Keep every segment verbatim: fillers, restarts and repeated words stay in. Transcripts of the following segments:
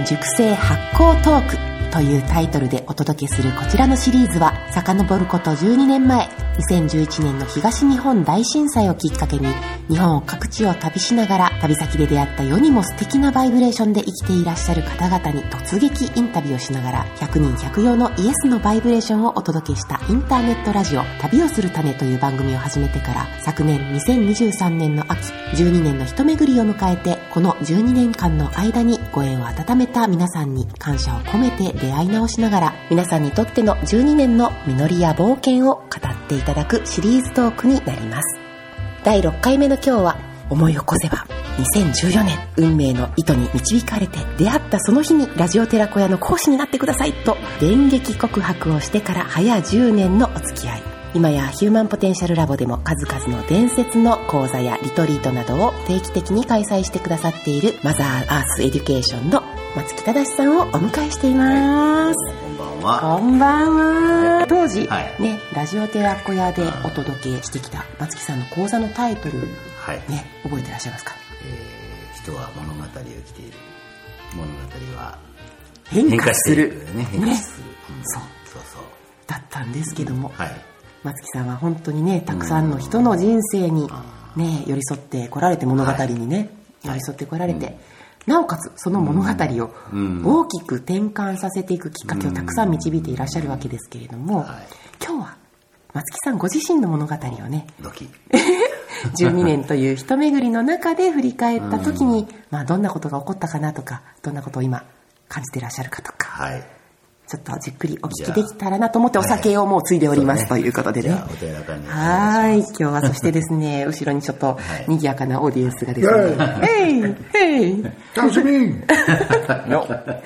年熟成発酵トークというタイトルでお届けするこちらのシリーズは、遡ることじゅうにねんまえ、にせんじゅういちねんの東日本大震災をきっかけに日本各地を旅しながら、旅先で出会った世にも素敵なバイブレーションで生きていらっしゃる方々に突撃インタビューをしながら、ひゃくにんひゃく用のイエスのバイブレーションをお届けしたインターネットラジオ旅をする種という番組を始めてから、昨年にせんにじゅうさんねんの秋、じゅうにねんの一巡りを迎えて、このじゅうにねんかんの間にご縁を温めた皆さんに感謝を込めて出会い直しながら、皆さんにとってのじゅうにねんの実りや冒険を語っていただくシリーズトークになります。だいろっかいめの今日は、思い起こせばにせんじゅうよねん、運命の糸に導かれて出会ったその日にラジオ寺子屋の講師になってくださいと電撃告白をしてから早じゅうねんのお付き合い。今やヒューマンポテンシャルラボでも数々の伝説の講座やリトリートなどを定期的に開催してくださっているマザーアースエデュケーションの松木正さんをお迎えしています。 こんばんは。 こんばんは、はい、当時、 はい、 ね、ラジオ寺子屋でお届けしてきた松木さんの講座のタイトル、はいね、覚えてらっしゃいますか？ えー、人は物語を生きている。物語は変化する。 ね、変化する、ねうん、そうそうそうだったんですけども、 はい、 松木さんは本当にね、たくさんの人の人生に、ね、寄り添ってこられて、物語にね、はい、寄り添ってこられて、はい、なおかつその物語を大きく転換させていくきっかけをたくさん導いていらっしゃるわけですけれども、今日は松木さんご自身の物語をね、 ドキじゅうにねんという一巡りの中で振り返った時に、まあ、どんなことが起こったかなとか、どんなことを今感じていらっしゃるかとか、はい、ちょっとじっくりお聞きできたらなと思って、お酒をもうついでおります、はい、ということでね。 じゃあお手柔らかに。 はい、今日はそしてですね、後ろにちょっと賑やかなオーディエンスがですね、ヘイヘイ楽しみの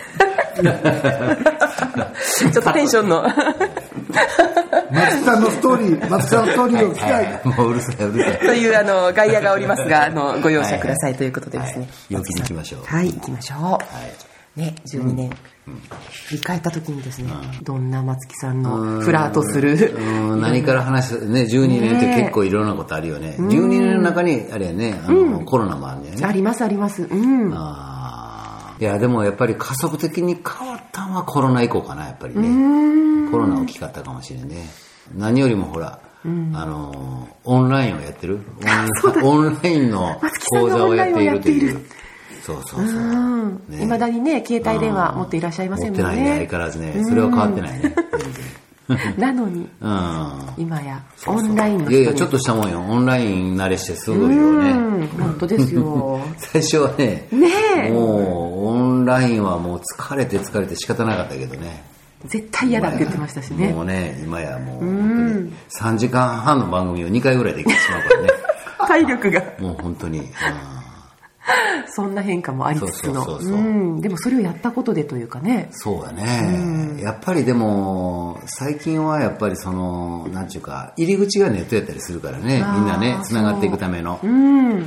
ちょっとテンションの松木さんのストーリー、松木さんのストーリーを聞きたい、はい、 もううるさいうるさいというあの外野がおりますが、あのご容赦くださいということでですね、はいはい、 陽気に行きましょう。 はい、行きましょう。はいね、じゅうにねん、うん、振り返った時にですね、うん、どんな松木さんのフラートする、 うん、何から話すね、じゅうにねんって結構いろんなことあるよね。じゅうにねんの中にあれやね、あの、うん、コロナもあるんだよね。 ありますあります。うん。 あ、いやでもやっぱり加速的に変わったのはコロナ以降かな、やっぱりね。コロナ大きかったかもしれんね。何よりもほら、うん、あのオンラインをやってる、オンラインの講座をやっているという。そうそうそう。 ね、未だにね、携帯電話持っていらっしゃいませんもんね。 持ってないね、相変わらずね。それは変わってないね。 なのに、うん、今やオンラインの人に。 いやいや、ちょっとしたもんよ。オンライン慣れしてすごいよね。 本当ですよ。 最初はね、 ねえ、 もうオンラインはもう疲れて疲れて仕方なかったけどね。 絶対嫌だって言ってましたしね。 もうね、今やもう本当にさんじかんはんの番組をにかいぐらいできてしまうからね。 体力が。 もう本当に。うん、 そんな変化もありつつの、そうそうそうそう、うん、でもそれをやったことでというかね。 そうだね、うん、やっぱりでも最近はやっぱりそのなんていうか入り口がネットやったりするからね、みんなねつながっていくための、うん、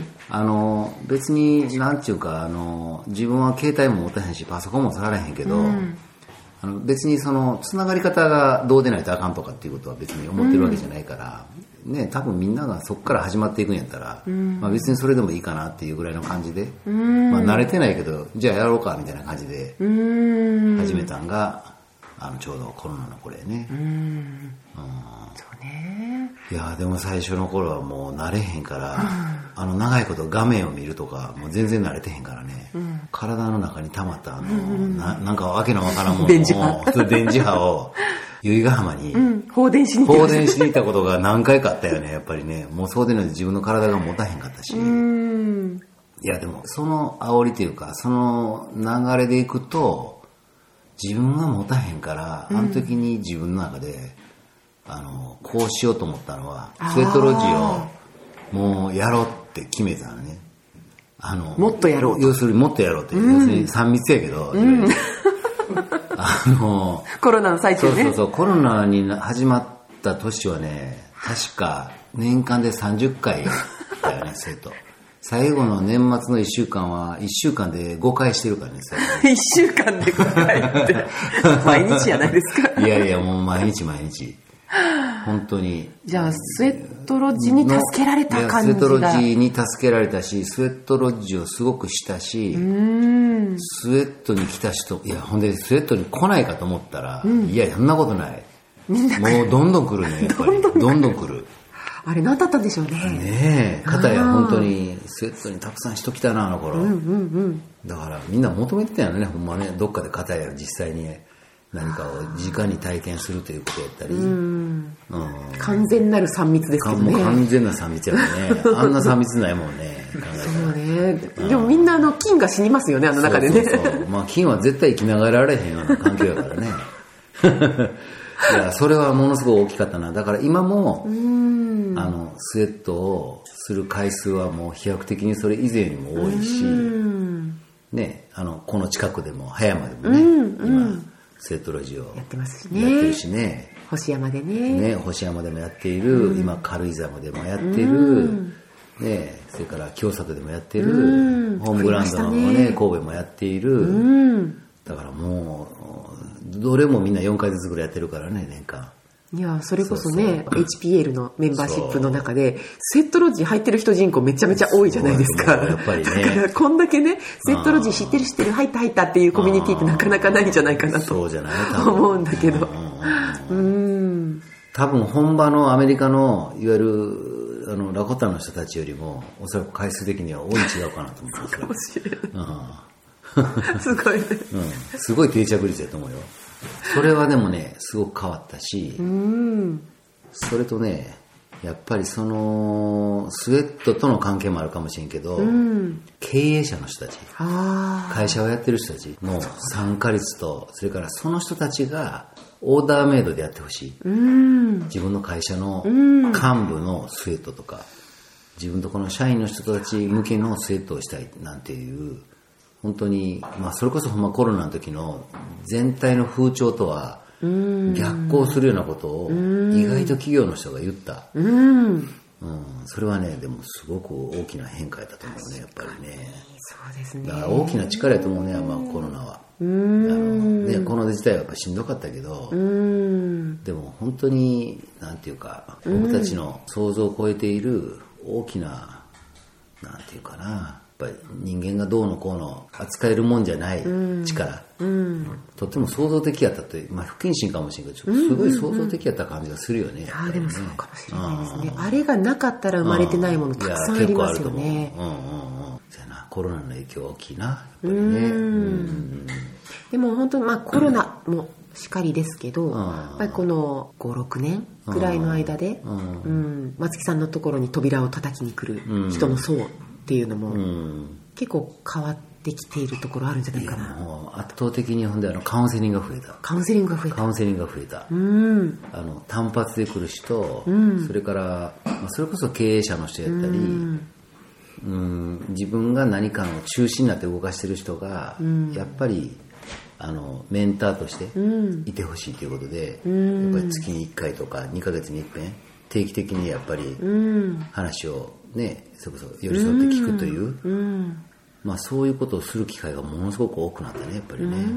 あの別になんていうかあの自分は携帯も持たへんしパソコンも触らへんけど、うん、あの別にそのつながり方がどうでないとあかんとかっていうことは別に思ってるわけじゃないから、うんね、多分みんながそこから始まっていくんやったら、うんまあ、別にそれでもいいかなっていうぐらいの感じで、うんまあ、慣れてないけどじゃあやろうかみたいな感じで始めたんがあのちょうどコロナの頃やね、うんうん、 そうね。 いやでも最初の頃はもう慣れへんから、うん、あの長いこと画面を見るとかもう全然慣れてへんからね、うん、体の中に溜まったあの、うん、な, なんかわけのわからんものを電磁波電磁波を由比ヶ浜に、うん、 放電しに放電しに行ったことが何回かあったよね。やっぱりね、もうそうでないと自分の体が持たへんかったし、うーん、いやでもその煽りというかその流れでいくと自分が持たへんから、うん、あの時に自分の中であのこうしようと思ったのはスウェットロジをもうやろうって決めたのね。あのもっとやろうと、 要するにもっとやろうって、うん、要するにさん密やけど、うんあのコロナの最中ね。 そうそうそう、コロナに始まった年はね、確か年間でさんじゅっかいだよね、生徒。最後の年末のいっしゅうかんはいっしゅうかんでごかいしてるからね、 いっしゅうかんでごかいって毎日じゃないですか。 いやいや、もう毎日毎日。本当に。 じゃあスウェットロッジに助けられた感じが。 スウェットロッジに助けられたし、スウェットロッジをすごくしたし、うーんスウェットに来た人、いやほんでスウェットに来ないかと思ったら、うん、いやそんなことない。もうどんどん来るねやっぱりどんどんどんどん来る。 あれ何だったんでしょうね。 ねえ、かたや本当にスウェットにたくさん人来たなあの頃、うんうんうん、だからみんな求めてたよねほんまね。どっかでかたや実際に何かを直に体験するということやったり、うんうん、完全なるさん密ですけどね。 もう完全なさん密やもんねあんなさん密ないもんね考えそうね。でもみんなあの菌が死にますよねあの中でね。 そうそうそう、まあ、菌は絶対生きながられへんような環境やからねいやそれはものすごい大きかったな。だから今もうんあのスウェットをする回数はもう飛躍的にそれ以前にも多いし、ね、あのこの近くでも葉山でもね、うんうん、今スウェットラジオやってますしね。 やってるしね。 星山でね。 ね、星山でもやっている、うん、今軽井沢でもやってる、うんね、それから清里でもやってる、うん、ホームグラウンドのね、神戸もやっている、うん、だからもうどれもみんなよんかいずつぐらいやってるからね年間。 いやそれこそねそうそう エイチピーエル のメンバーシップの中でスウェットロジー入ってる人人口めちゃめちゃ多いじゃないですか。 やっぱりね。 だからこんだけねスウェットロジー知ってる知ってる入った入ったっていうコミュニティってなかなかないんじゃないかなとそうじゃない思うんだけど、うん、 多分本場のアメリカのいわゆるあのラコタの人たちよりもおそらく回数的には多い違うかなと思います。 そうかもしれない、 うん、 すごいね、 うん、すごい定着率だと思うよ。それはでもねすごく変わったし、うんそれとねやっぱりそのスウェットとの関係もあるかもしれんけど、うん、経営者の人たち会社をやってる人たちの参加率とそれからその人たちがオーダーメイドでやってほしい、うん、自分の会社の幹部のスウェットとか自分とこの社員の人たち向けのスウェットをしたいなんていう本当に、まあ、それこそほんまコロナの時の全体の風潮とは逆行するようなことを意外と企業の人が言った、うんうん、それはねでもすごく大きな変化だと思うねやっぱりね。 そうですね。 だから大きな力やと思うね、まあ、コロナはうんあの、ね、コロナ自体はやっぱしんどかったけどうんでも本当になんていうか僕たちの想像を超えている大きななんていうかなやっぱり人間がどうのこうの扱えるもんじゃない力、うん、とっても創造的やったって、まあ、不謹慎かもしれないけどすごい創造的やった感じがするよね、うんうんうん、 あでもそうかもしれないですね。 あ, あれがなかったら生まれてないものたくさんありますよね。うんうんうん、 そうやなコロナの影響大きいなやっぱりね。うんうんでも本当にまあコロナもしかりですけど、うん、やっぱりこのごろくねんくらいの間で、うんうん、松木さんのところに扉を叩きに来る人の層っていうのも、うん、結構変わってきているところあるんじゃないかな。 もう圧倒的にほんであのカウンセリングが増えた。 カウンセリングが増えた。 カウンセリングが増えた。うん、あの単発で来る人、うん、それから、まあ、それこそ経営者の人やったり、うんうん、自分が何かの中心になって動かしてる人が、うん、やっぱりあのメンターとしていてほしいということで、うん、やっぱり月にいっかいとかにかげつにいっぺん定期的にやっぱり話をねそれこそ寄り添って聞くという、うんうんまあ、そういうことをする機会がものすごく多くなったねやっぱりね。うん、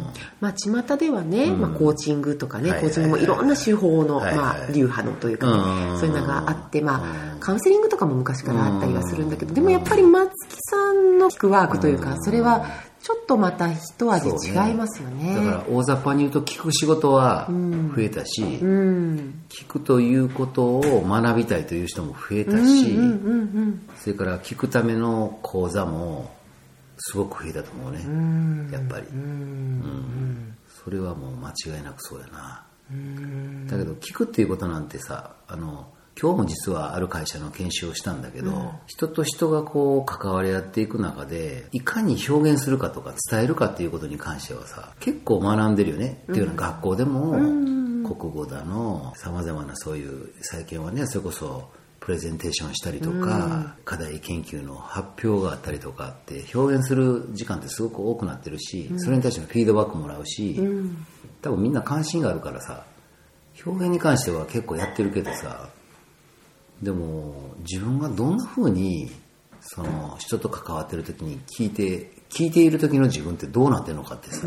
まあ巷ではね、うんまあ、コーチングとかね、はいはいはい、コーチングもいろんな手法の、はいはいまあ、流派のというか、ね、そういうのがあって、まあ、カウンセリングとかも昔からあったりはするんだけどでもやっぱり松木さんの聞くワークというかそれはちょっとまた一味違いますよ ね, ねだから大雑把に言うと聞く仕事は増えたし、うん、聞くということを学びたいという人も増えたし、うんうんうんうん、それから聞くための講座もすごく増えたと思うね、うん、やっぱり、うんうん、それはもう間違いなくそうやな、うん、だけど聞くっていうことなんてさあの今日も実はある会社の研修をしたんだけど、うん、人と人がこう関わり合っていく中でいかに表現するかとか伝えるかっていうことに関してはさ結構学んでるよね、うん、っていうのは学校でも、うん、国語だのさまざまなそういう最近はねそれこそプレゼンテーションしたりとか、うん、課題研究の発表があったりとかって表現する時間ってすごく多くなってるし、うん、それに対してのフィードバックもらうし、うん、多分みんな関心があるからさ表現に関しては結構やってるけどさでも自分がどんな風にその人と関わってる時に聞いて聞いている時の自分ってどうなってるのかってさ、うん、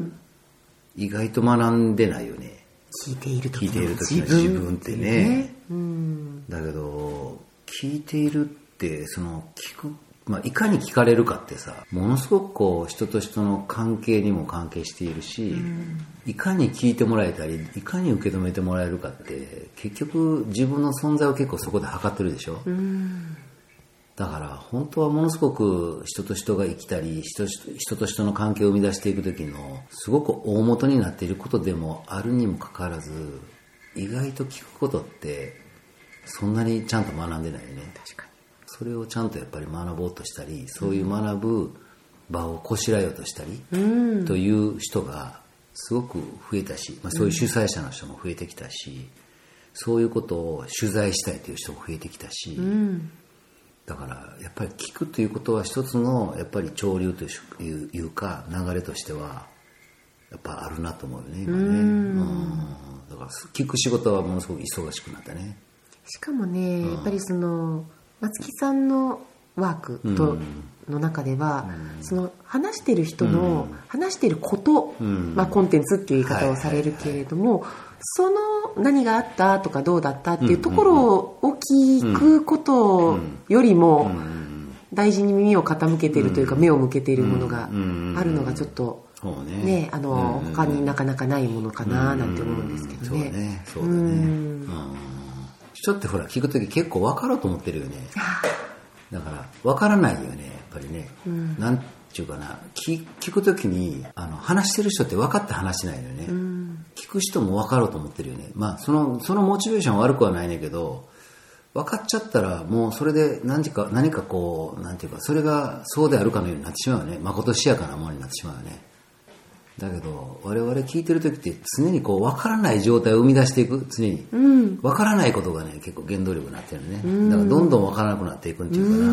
意外と学んでないよね。 聞いている時の自 分, 時の自分ってね、うん、だけど聞いているってその聞くまあ、いかに聞かれるかってさ、ものすごくこう人と人の関係にも関係しているし、うん、いかに聞いてもらえたりいかに受け止めてもらえるかって結局自分の存在を結構そこで測ってるでしょ、うん、だから本当はものすごく人と人が生きたり 人, 人と人の関係を生み出していく時のすごく大元になっていることでもあるにもかかわらず、意外と聞くことってそんなにちゃんと学んでないよね。 確かに。 それをちゃんとやっぱり学ぼうとしたり、そういう学ぶ場をこしらえようとしたり、うん、という人がすごく増えたし、まあ、そういう主催者の人も増えてきたし、うん、そういうことを取材したいという人も増えてきたし、うん、だからやっぱり聞くということは一つのやっぱり潮流といういうか流れとしてはやっぱあるなと思うよね今ね、うん、だから聞く仕事はものすごく忙しくなったね。 しかもね、うん、やっぱりその松木さんのワークと、うん、の中では、うん、その話してる人の、うん、話してること、うん、まあ、コンテンツっていう言い方をされるけれども、はいはいはい、その何があったとかどうだったっていうところを聞くことよりも大事に耳を傾けているというか目を向けているものがあるのがちょっとね、ね、あの他になかなかないものかななんて思うんですけどね。 そうだね、そうだね。人ってほら聞くとき結構分かろうと思ってるよね。だから分からないよねやっぱりね、うん、なんていうかな、 聞, 聞くときにあの話してる人って分かって話してないのよね、うん、聞く人も分かろうと思ってるよね。まあそのそのモチベーションは悪くはないねんけど、分かっちゃったらもうそれで何か何かこうなんていうかそれがそうであるかのようになってしまうよね。まことしやかなものになってしまうよね。だけど我々聞いてる時って常にこう分からない状態を生み出していく、常に、うん、分からないことがね結構原動力になってるね、うん、だからどんどん分からなくなっていくっていうかな、うん、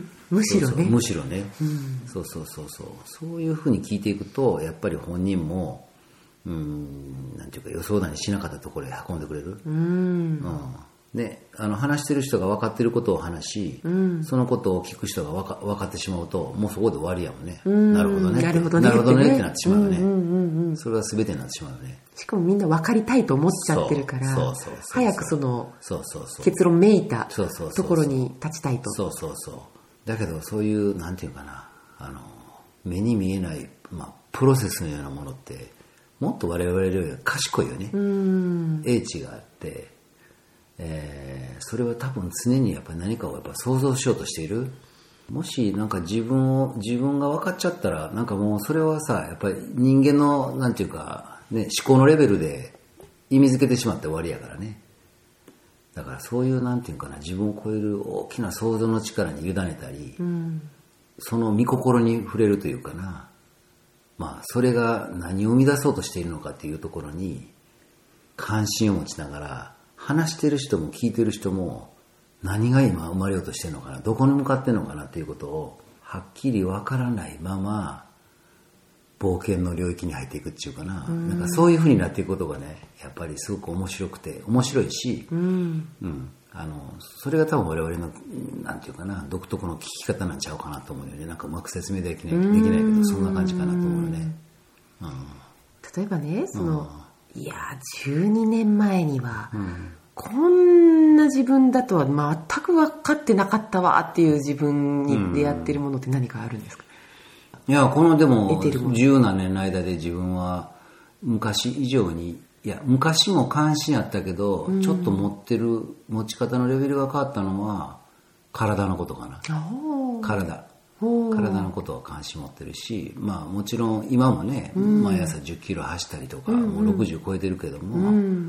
むしろね、そうそうむしろね、うん、そうそうそうそうそういうふうに聞いていくとやっぱり本人もうーんなんていうか予想だにしなかったところへ運んでくれる、うん、うんであの話してる人が分かってることを話し、うん、そのことを聞く人が分 か, 分かってしまうともうそこで終わりやもんね、うん、なるほどねなるほどねなるほどねってなってしまうよね、うんうんうんうん、それは全てになってしまうよね。 しかもみんな分かりたいと思っちゃってるから早くその結論めいたところに立ちたいと。 そうそうそう。だけどそういうなんていうかな、あの目に見えない、まあ、プロセスのようなものってもっと我々よりは賢いよね。うん英知があってえー、それは多分常にやっぱり何かをやっぱ想像しようとしている。もしなんか自分を自分が分かっちゃったらなんかもうそれはさやっぱり人間のなんていうか、ね、思考のレベルで意味付けてしまって終わりやからね。だからそういうなんていうかな自分を超える大きな想像の力に委ねたり、うん、その御心に触れるというかな、まあそれが何を生み出そうとしているのかっていうところに関心を持ちながら話してる人も聞いてる人も何が今生まれようとしてるのかな、どこに向かってるのかなっていうことをはっきり分からないまま冒険の領域に入っていくっていうかな、うん、なんかそういう風になっていくことがねやっぱりすごく面白くて面白いし、うんうん、あのそれが多分我々のなんていうかな独特の聞き方なんちゃうかなと思うよね。なんかうまく説明できない、できないけどそんな感じかなと思うよね、うん、 例えばねその、うんいやじゅうにねんまえには、うん、こんな自分だとは全く分かってなかったわっていう自分に出会ってるものって何かあるんですか？ いやこのでも十何年の間で自分は昔以上にいや昔も関心あったけど、うん、ちょっと持ってる持ち方のレベルが変わったのは体のことかな。体体のことは関心持ってるし、まあもちろん今もね、うん、毎朝じゅっキロ走ったりとか、うんうん、もうろくじゅう超えてるけども、うん、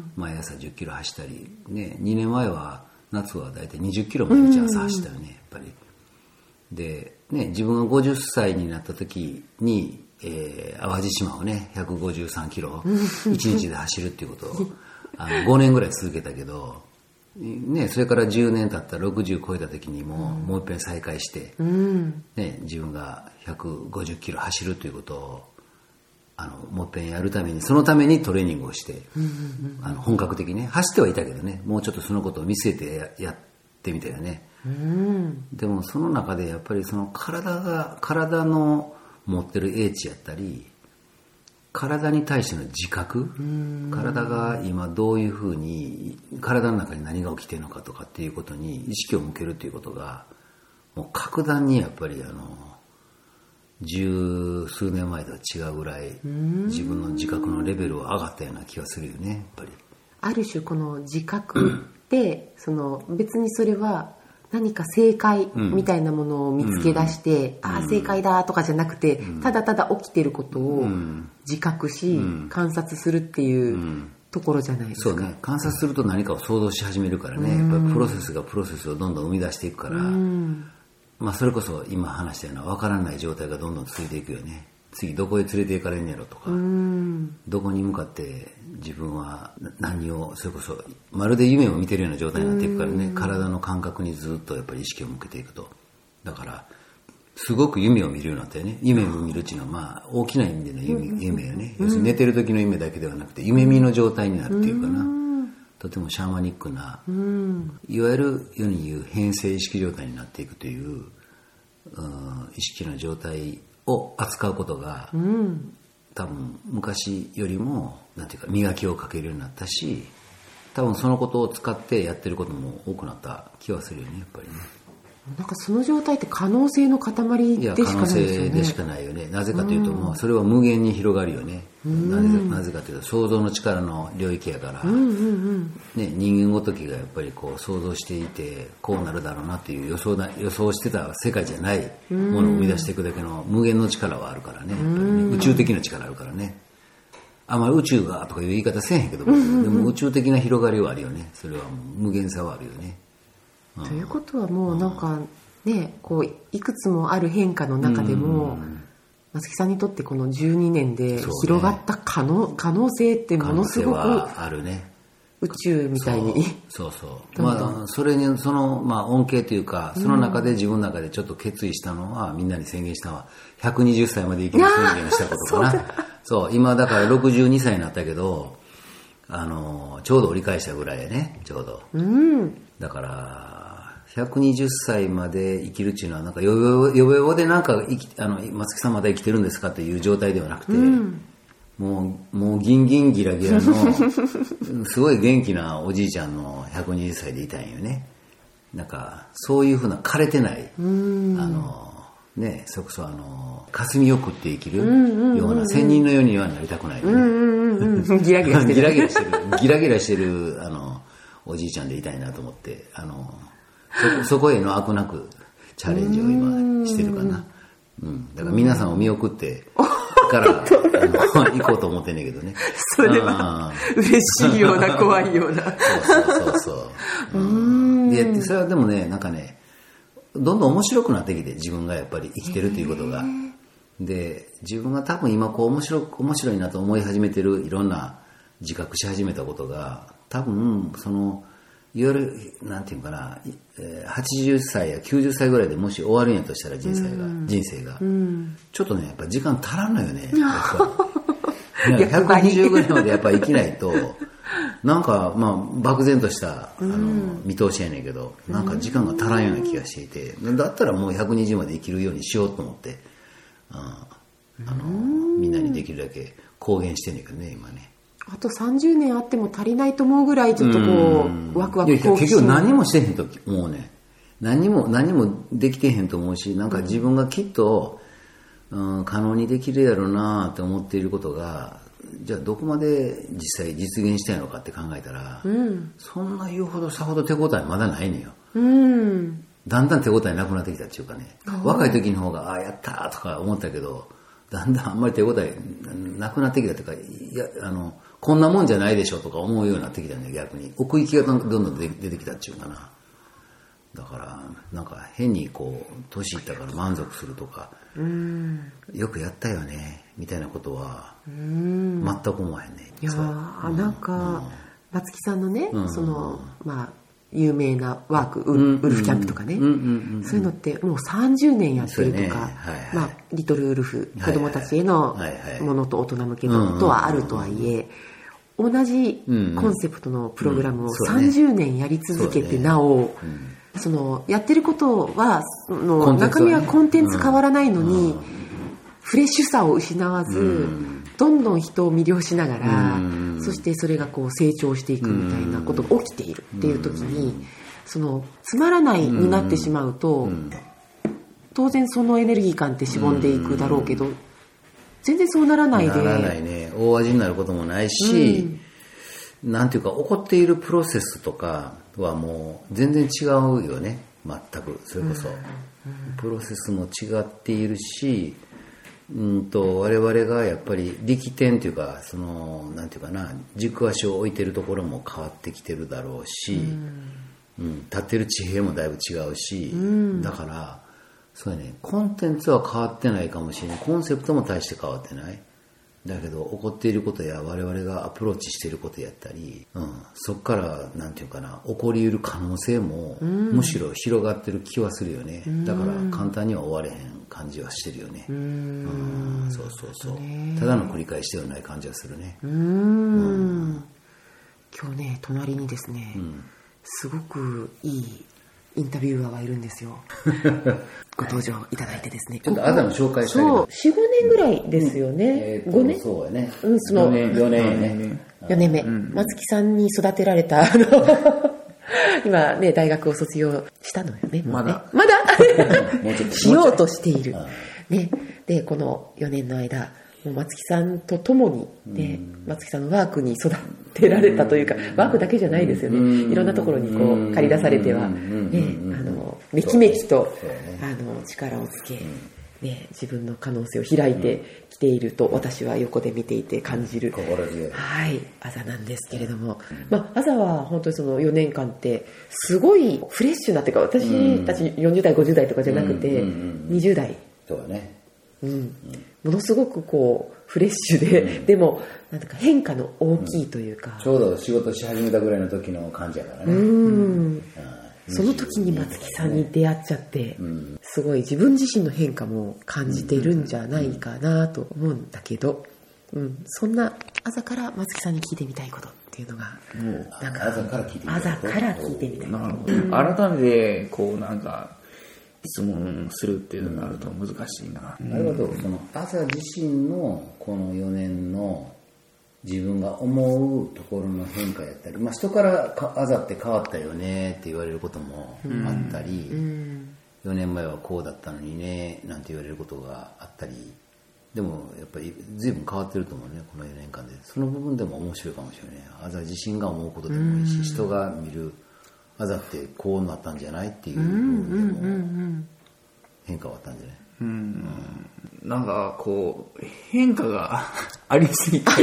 毎朝じゅっキロ走ったり、ね、にねんまえは夏はだいたいにじゅっキロ毎日朝走ったよね、やっぱり。で、ね、自分がごじゅっさいになった時に、えー、淡路島をね、ひゃくごじゅうさんキロいちにちで走るっていうことをあのごねんぐらい続けたけど、ね、それからじゅうねん経ったらろくじゅう超えた時にも、うん、もう一遍再開して、うんね、自分がひゃくごじゅっキロ走るということをあのもう一遍やるためにそのためにトレーニングをして、うんうんうん、あの本格的にね走ってはいたけどねもうちょっとそのことを見据えて や, やってみたよね、うん、でもその中でやっぱりその体が体の持ってる英知やったり体に対しての自覚、体が今どういうふうに体の中に何が起きているのかとかっていうことに意識を向けるということがもう格段にやっぱりあの十数年前とは違うぐらい自分の自覚のレベルは上がったような気がするよね、やっぱり。 ある種この自覚ってその別にそれは何か正解みたいなものを見つけ出して、うん、ああ正解だとかじゃなくて、うん、ただただ起きてることを自覚し、うん、観察するっていうところじゃないですか。 そうね、観察すると何かを想像し始めるからね、やっぱりプロセスがプロセスをどんどん生み出していくから、うん、まあそれこそ今話したような分からない状態がどんどん続いていくよね。次どこへ連れて行かれるんやろとか、うん、どこに向かって自分は何を、それこそまるで夢を見てるような状態になっていくからね、うん、体の感覚にずっとやっぱり意識を向けていくと。だからすごく夢を見るようになったよね。夢を見るっていうのはまあ大きな意味での 夢,、うん、夢よね、うん、要するに寝てる時の夢だけではなくて夢見の状態になるっていうかな、うん、とてもシャーマニックな、うん、いわゆる世に言う変性意識状態になっていくという、うん、意識の状態を扱うことが、うん、多分昔よりもなんていうか磨きをかけるようになったし、多分そのことを使ってやってることも多くなった気はするよね、やっぱりね。 なんかその状態って可能性の塊でしかないですよね。いや、可能性でしかないよね。なぜかというと、もうそれは無限に広がるよね。なぜ、なぜかというと想像の力の領域やから、うんうんうんね、人間ごときがやっぱりこう想像していてこうなるだろうなっていう予想だ、予想してた世界じゃないものを生み出していくだけの無限の力はあるからね。やっぱりね、宇宙的な力あるからね。あんまり宇宙がとかいう言い方せえへんけど、うんうんうん、でも宇宙的な広がりはあるよね。それは無限さはあるよね。 ということはもうなんかね、こういくつもある変化の中でも松木さんにとってこのじゅうにねんで広がった可能、可能性ってものすごくあるね。 宇宙みたいにそうそうそうまあそれにそのまあ恩恵というか、その中で自分の中でちょっと決意したのは、みんなに宣言したのはひゃくにじゅっさいまで生きる宣言をしたことかな。そうそう今だからろくじゅうにさいになったけど、あのちょうど折り返したぐらいやね、ちょうど、うん、だからひゃくにじゅっさいまで生きるっていうのはなんかよぼよぼよぼでなんか生きあの松木さんまだ生きてるんですかっていう状態ではなくて、うん、もうもうギンギンギラギラのすごい元気なおじいちゃんのひゃくにじゅっさいでいたんよね。なんかそういうふうな枯れてない、うん、あのね、そこそあの霞を食って生きるような仙人のようにはなりたくないよね、うんうんうん、ギラギラしてるギラギラしてるギラギラしてるあのおじいちゃんでいたいなと思って、あの そ, そこへの飽くなくチャレンジを今してるかな、うん、だから皆さんを見送ってから行こうと思ってんねんけどね。 それは嬉しいような怖いようなそうそうそうそう、うん、でそれはでもね、なんかねどんどん面白くなってきて、自分がやっぱり生きてるということが、で自分が多分今こう面白面白いなと思い始めてるいろんな自覚し始めたことが、多分そのいわゆるなんていうかな、はちじゅっさいやきゅうじゅっさいぐらいでもし終わるんやとしたら人生が、うん、人生が、うん、ちょっとねやっぱ時間足らんのよね。やっぱりひゃくにじゅうぐらいまでやっぱ生きないとなんかまあ漠然としたあの見通しやねんけど、なんか時間が足らんような気がしていて、だったらもうひゃくにじゅうまで生きるようにしようと思って、ああのみんなにできるだけ公言してんねんけどね今ね。 あとさんじゅうねんあっても足りないと思うぐらいちょっとこうワクワク好奇心。 結局何もしてへんともうね、何も何もできてへんと思うし、なんか自分がきっと、うん、可能にできるやろうなって思っていることが、じゃあどこまで実際実現したいのかって考えたら、うん、そんな言うほどさほど手応えまだないのよ、うん、だんだん手応えなくなってきたっていうかね、若い時の方がああやったとか思ったけど、だんだんあんまり手応えなくなってきたというか、いやあのこんなもんじゃないでしょとか思うようになってきたんだよ。逆に奥行きがどんどん出てきたっていうかな。だからなんか変にこう年いったから満足するとか、うん、よくやったよねみたいなことは全く思わへんね。 いやー、うん、なんか、うん、松木さんのね、うん、そのまあ有名なワーク、うん、ウルフキャンプとかね、うんうんうん、そういうのってもうさんじゅうねんやってるとか、ね、はいはい、まあ、リトルウルフ、子供たちへのものと大人向けのとはあるとはいえ、同じコンセプトのプログラムをさんじゅうねんやり続けてなお、そのやってることはその中身はコンテンツ変わらないのに、フレッシュさを失わず、どんどん人を魅了しながら、そしてそれがこう成長していくみたいなことが起きているっていう時に、そのつまらないになってしまうと、 当然そのエネルギー感ってしぼんでいくだろうけど、全然そうならないで。 ならないね。大味になることもないし、うん、なんていうか起こっているプロセスとかはもう全然違うよね。全くそれこそ、うんうん、プロセスも違っているし、うんと我々がやっぱり力点というかそのなんていうかな軸足を置いてるところも変わってきてるだろうし、うんうん、立ってる地平もだいぶ違うし、うん、だからそうやね、コンテンツは変わってないかもしれない、コンセプトも大して変わってない、だけど起こっていることや我々がアプローチしていることやったり、うん、そこからなんていうかな起こりうる可能性もむしろ広がってる気はするよね、うん、だから簡単には終われへん感じはしてるよね、うん、うん、そうそうそう、ただの繰り返しではない感じはするね。うん、うん、 今日ね隣にですね、うん、すごくいいインタビューアーがいるんですよご登場いただいてですね、 ちょっとあざの紹介したいけど、 そう よん、ごねんぐらいですよね、うん、えー、ごねんそうやね、 うん、そのよねん、よねんやね、 よねんめ、うん、松木さんに育てられたあの今ね大学を卒業したのよね、もうねまだまだもうちょっとしようとしている、ね、でこのよねんの間もう松木さんと共に、ね、松木さんのワークに育てられたというか、ワークだけじゃないですよね、いろんなところにこう借り出されては、ね、あのめきめきとあの力をつけ、ね、自分の可能性を開いてきていると私は横で見ていて感じる、はい、あざなんですけれども、まあ、あざは本当にそのよねんかんってすごいフレッシュなっていうか、私たちよんじゅうだいごじゅうだいとかじゃなくてにじゅうだい、 そうだね、 うん、ものすごくこうフレッシュで、うん、でもなんか変化の大きいというか、うん、 ちょうど仕事し始めたぐらいの時の感じやからね、 うん、その時に松木さんに出会っちゃって、うん、すごい自分自身の変化も感じてるんじゃないかなと思うんだけど、うん、そんな朝から松木さんに聞いてみたいことっていうのが、 なんか朝から聞いてみたい朝から聞いてみたい、 うん、改めてこうなんか質問するっていうのがあると難しいな。 なるほど、その朝自身のこのよねんの自分が思うところの変化やったり、まあ、人から朝って変わったよねって言われることもあったり、うん、よねんまえはこうだったのにねなんて言われることがあったり、でもやっぱり随分変わってると思うね、このよねんかんで。その部分でも面白いかもしれない。朝自身が思うことでもいいし、うん、人が見るあざってこうなったんじゃないっていう部分でも変化はあったんじゃない、うんうん、なんかこう変化がありすぎて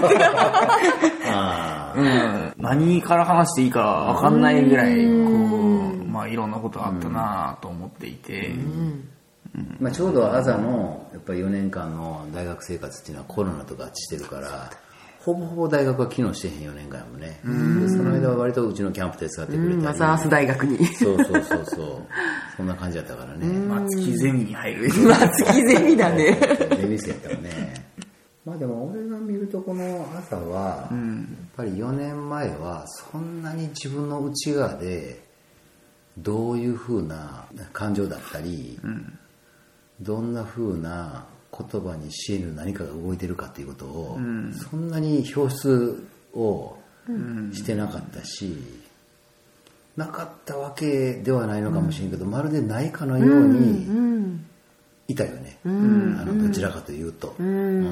あ、うん、何から話していいか分かんないぐらいこう、まあ、いろんなことあったなと思っていて、うんうんまあ、ちょうどあざのやっぱりよねんかんの大学生活っていうのはコロナと合致してるからほぼほぼ大学は機能してへんよねんかんもね。でその間は割とうちのキャンプ手伝ってくれたり、 マザース大学にそうそうそうそうそんな感じだったからね。 松木ゼミに入る松木ゼミだねゼミ生やったらね。まあでも俺が見るとこの朝は、うん、やっぱりよねんまえはそんなに自分の内側でどういう風な感情だったり、うん、どんな風な言葉にし得ぬ何かが動いてるかっていうことを、うん、そんなに表出をしてなかったし、うん、なかったわけではないのかもしれんけど、うん、まるでないかのようにいたよね、うん、あのどちらかというと、うんうん、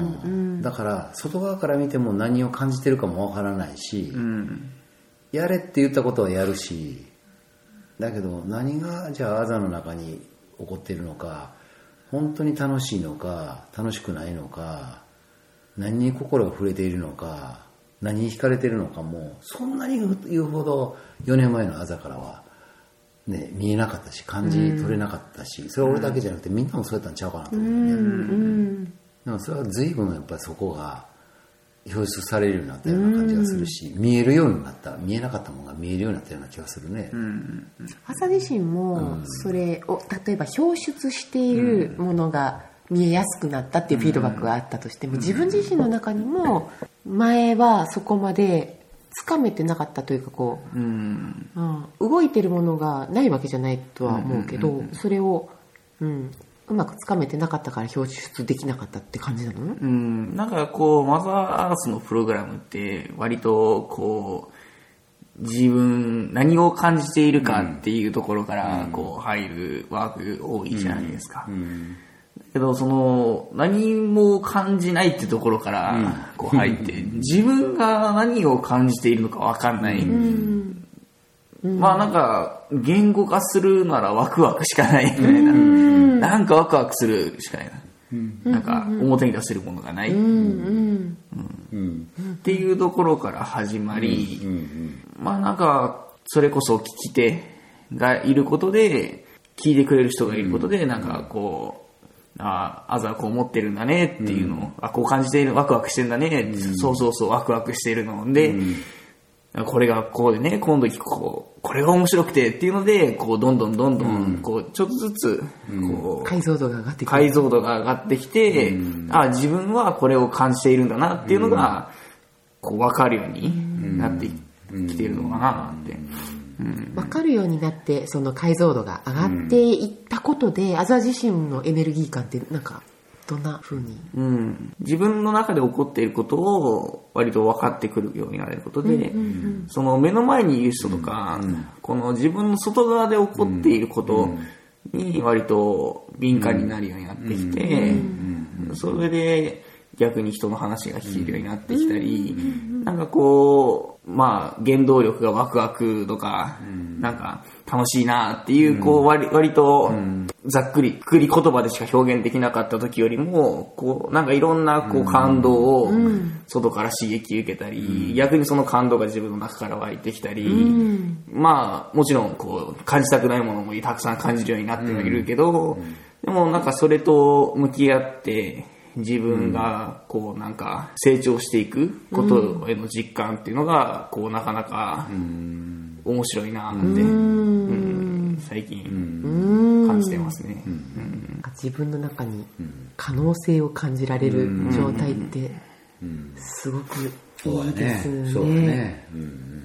だから外側から見ても何を感じてるかもわからないし、うん、やれって言ったことはやるし、だけど何がじゃああざの中に起こっているのか、本当に楽しいのか楽しくないのか、何に心が触れているのか、何に惹かれているのかもそんなに言うほどよねんまえの朝からは、ね、見えなかったし感じ取れなかったし、それは俺だけじゃなくてみんなもそうやったんちゃうかなと思うね、うん、でもそれは随分やっぱりそこが表出されるようになったような感じがするし、見えるようになった、見えなかったものが見えるようになったような気がするね。 朝自身もそれを例えば表出しているものが見えやすくなったっていうフィードバックがあったとしても、自分自身の中にも前はそこまでつかめてなかったというか、こう、うんうん、動いてるものがないわけじゃないとは思うけど、それを、うんうまくつかめてなかったから表出できなかったって感じなの？うん 、なんかこうマザーアースのプログラムって割とこう自分何を感じているかっていうところからこう入るワーク多いじゃないですか、うんうん、だけどその何も感じないってところからこう入って自分が何を感じているのか分かんない、うんうん、まあなんか言語化するならワクワクしかないみたいな、うん、なんかワクワクするしかないな、うん、なんか表に出せるものがない、うんうんうん、っていうところから始まり、うんうん、まあなんかそれこそ聞き手がいることで聞いてくれる人がいることでなんかこうああ、あずはこう思ってるんだねっていうのを、うん、あこう感じているワクワクしてるんだね、うん、そうそうそうワクワクしているので、うんこれがこうでね、今度こう、これが面白くてっていうので、こう、どんどんどんどん、こう、ちょっとずつ、こう、 解像度が上がってきて、 解像度が上がってきて、あ、自分はこれを感じているんだなっていうのが、こう、わかるようになってきているのかなって。 わかるようになって、その解像度が上がっていったことで、あざ自身のエネルギー感って、なんか、どんな風に、 うん、自分の中で起こっていることを割と分かってくるようになれることで、うんうんうん、その目の前にいる人とか、うん、この自分の外側で起こっていることに割と敏感になるようになってきて、うんうん、それで逆に人の話が聞けるようになってきたり、うん、なんかこうまあ原動力がワクワクとか、うん、なんか楽しいなっていう、こう割、割とざっくりくくり言葉でしか表現できなかった時よりもこうなんかいろんなこう感動を外から刺激受けたり、逆にその感動が自分の中から湧いてきたり、まあもちろんこう感じたくないものもたくさん感じるようになってはいるけど、でもなんかそれと向き合って自分がこうなんか成長していくことへの実感っていうのがこうなかなか面白いなって、うん、最近感じてますね、うんうん、 自分の中に可能性を感じられる状態ってすごくいいですね。 そうだね、うん、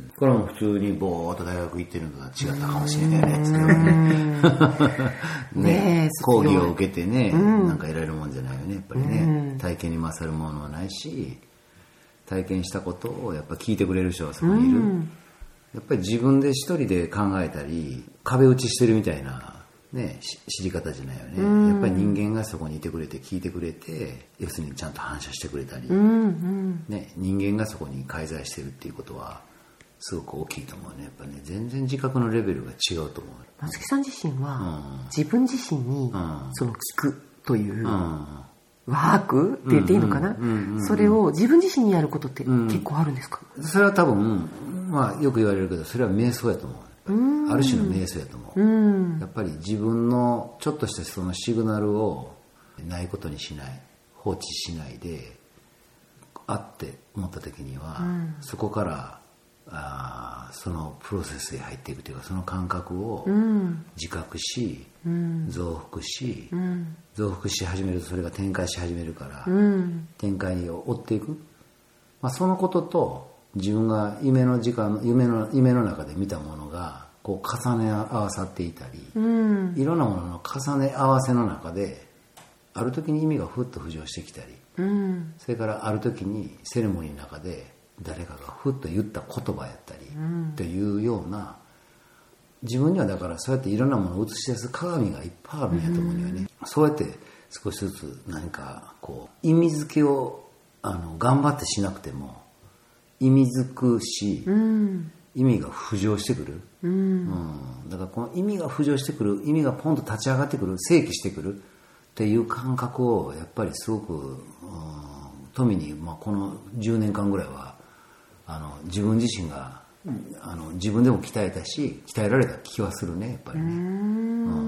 これも普通にボーっと大学行ってるのとは違ったかもしれないですけどねね講義を受けてね、うん、なんか得られるもんじゃないよねやっぱりね、うん、体験に勝るものはないし体験したことをやっぱ聞いてくれる人がそこにいる、うん、やっぱり自分で一人で考えたり壁打ちしてるみたいなね、知り方じゃないよね、うん、やっぱり人間がそこにいてくれて聞いてくれて要するにちゃんと反射してくれたり、うんうんね、人間がそこに介在してるっていうことはすごく大きいと思うね。やっぱね全然自覚のレベルが違うと思う。 松木さん自身は、うん、自分自身に、うん、その聞くという、うん、ワークって言っていいのかな、うんうんうん、それを自分自身にやることって結構あるんですか？ うん、それは多分、まあ、よく言われるけどそれは瞑想やと思う。ある種の瞑想やと思う、うん、やっぱり自分のちょっとしたそのシグナルをないことにしない放置しないであって思った時には、うん、そこからあそのプロセスへ入っていくというかその感覚を自覚し、うん、増幅し、うん、増幅し始めるとそれが展開し始めるから、うん、展開を追っていく、まあ、そのことと自分が夢の時間夢の夢の中で見たものがこう重ね合わさっていたり、うん、いろんなものの重ね合わせの中である時に意味がふっと浮上してきたり、うん、それからある時にセレモニーの中で誰かがふっと言った言葉やったり、うん、というような自分にはだからそうやっていろんなものを映し出す鏡がいっぱいあるんやと思うんだよね、うん、そうやって少しずつ何かこう意味付けをあの頑張ってしなくても意味づくし、うん、意味が浮上してくる、うんうん、だからこの意味が浮上してくる意味がポンと立ち上がってくる生起してくるっていう感覚をやっぱりすごく、うん、富に、まあ、このじゅうねんかんぐらいはあの自分自身が、うん、あの自分でも鍛えたし鍛えられた気はするねやっぱりね、うん、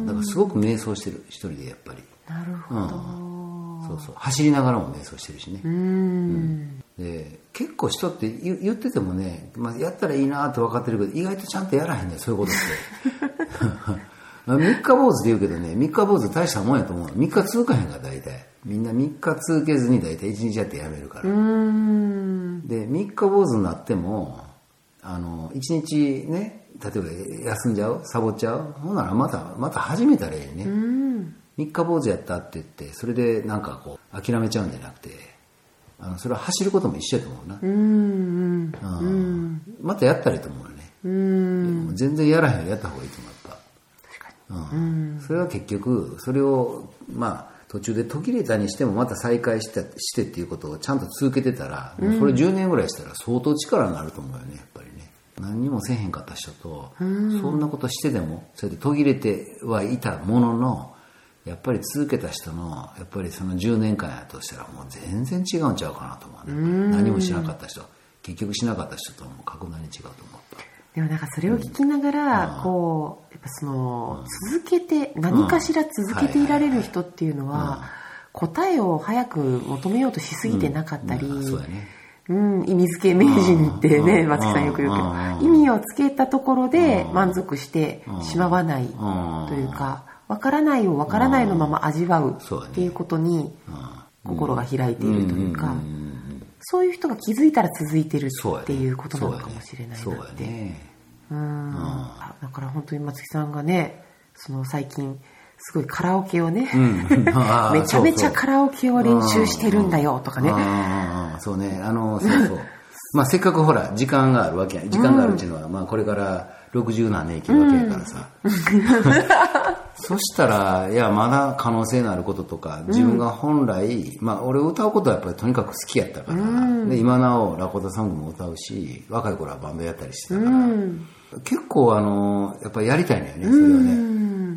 だからすごく瞑想してる一人でやっぱりなるほど、 うん、そうそう走りながらも瞑想してるしね、うんうんで結構人って言っててもね、まあ、やったらいいなって分かってるけど意外とちゃんとやらへんねそういうことって三日坊主で言うけどね三日坊主大したもんやと思う。三日続かへんから大体みんな三日続けずに大体一日やってやめるから。うーんで三日坊主になってもあの一日ね例えば休んじゃうサボっちゃうほんならまたまた始めたらいいね。うん三日坊主やったって言ってそれでなんかこう諦めちゃうんじゃなくてあのそれは走ることも一緒やと思うな。うんうんうん、またやったらいいと思うよね。 うん、 全然やらへんやった方がいいと思った。 確かに、うん、それは結局それをまあ途中で途切れたにしてもまた再開してしてっていうことをちゃんと続けてたら、うん、それじゅうねんぐらいしたら相当力になると思うよね、やっぱりね。何にもせえへんかった人と、うん、そんなことしてでもそれで途切れてはいたものの、やっぱり続けた人のやっぱりそのじゅうねんかんやとしたらもう全然違うんちゃうかなと思うね。うん、何もしなかった人、結局しなかった人とはもう格段に違うと思った。 でもなんかそれを聞きながら、うん、こうやっぱその、うん、続けて何かしら続けていられる人っていうのは、答えを早く求めようとしすぎてなかったり、うんうん、そうやね、うん、意味付け名人ってね、松木さんよく言うけど、意味をつけたところで満足してしまわないというか、わからないをわからないのまま味わうっていうことに心が開いているというか、そういう人が気づいたら続いてるっていうことなのかもしれないなって。うん、だから本当に松木さんがね、その最近すごいカラオケをね、うん、めちゃめちゃカラオケを練習してるんだよとかね。 ああ、そうね、あのそうそう。まあせっかくほら時間があるわけや、時間があるっていうのは、うん、まあこれからろくじゅう何年生きるわけやからさ。うん、そしたらいやまだ可能性のあることとか、自分が本来、うん、まあ俺歌うことはやっぱりとにかく好きやったから、うん、で今なおラコタソングも歌うし、若い頃はバンドやったりしてたから、うん、結構あのやっぱりやりたいのよね、それはね、うん、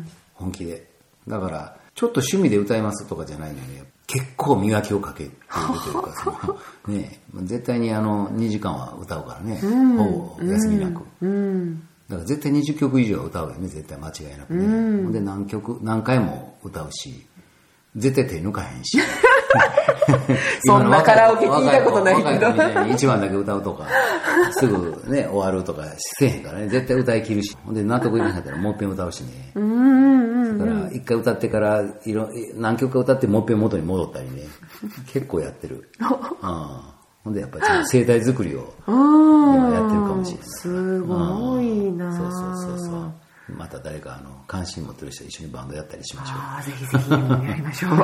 本気で。だからちょっと趣味で歌いますとかじゃないのに、結構磨きをかけているというかその、ね、絶対にあのにじかんは歌うからね、うん、ほぼ休みなく、うん、だから絶対にじゅっきょく以上は歌うよね、絶対間違いなくね、うん、で何曲何回も歌うし、絶対手抜かへんしそんなカラオケ聞いたことないけど、 若い子みたいにいちばんだけ歌うとかすぐね終わるとかせえへんからね、絶対歌い切るし、ほんで納得いかなかったらもう一遍歌うしね、うんうんうん、だから一回歌ってからいろ何曲か歌ってもう一遍元に戻ったりね結構やってる、うん、ほんでやっぱり声帯作りを今やってるかもしれない。 すごいな。 そうそうそうそう。また誰かあの関心持ってる人一緒にバンドやったりしましょう。 ああ、ぜひぜひやりましょう。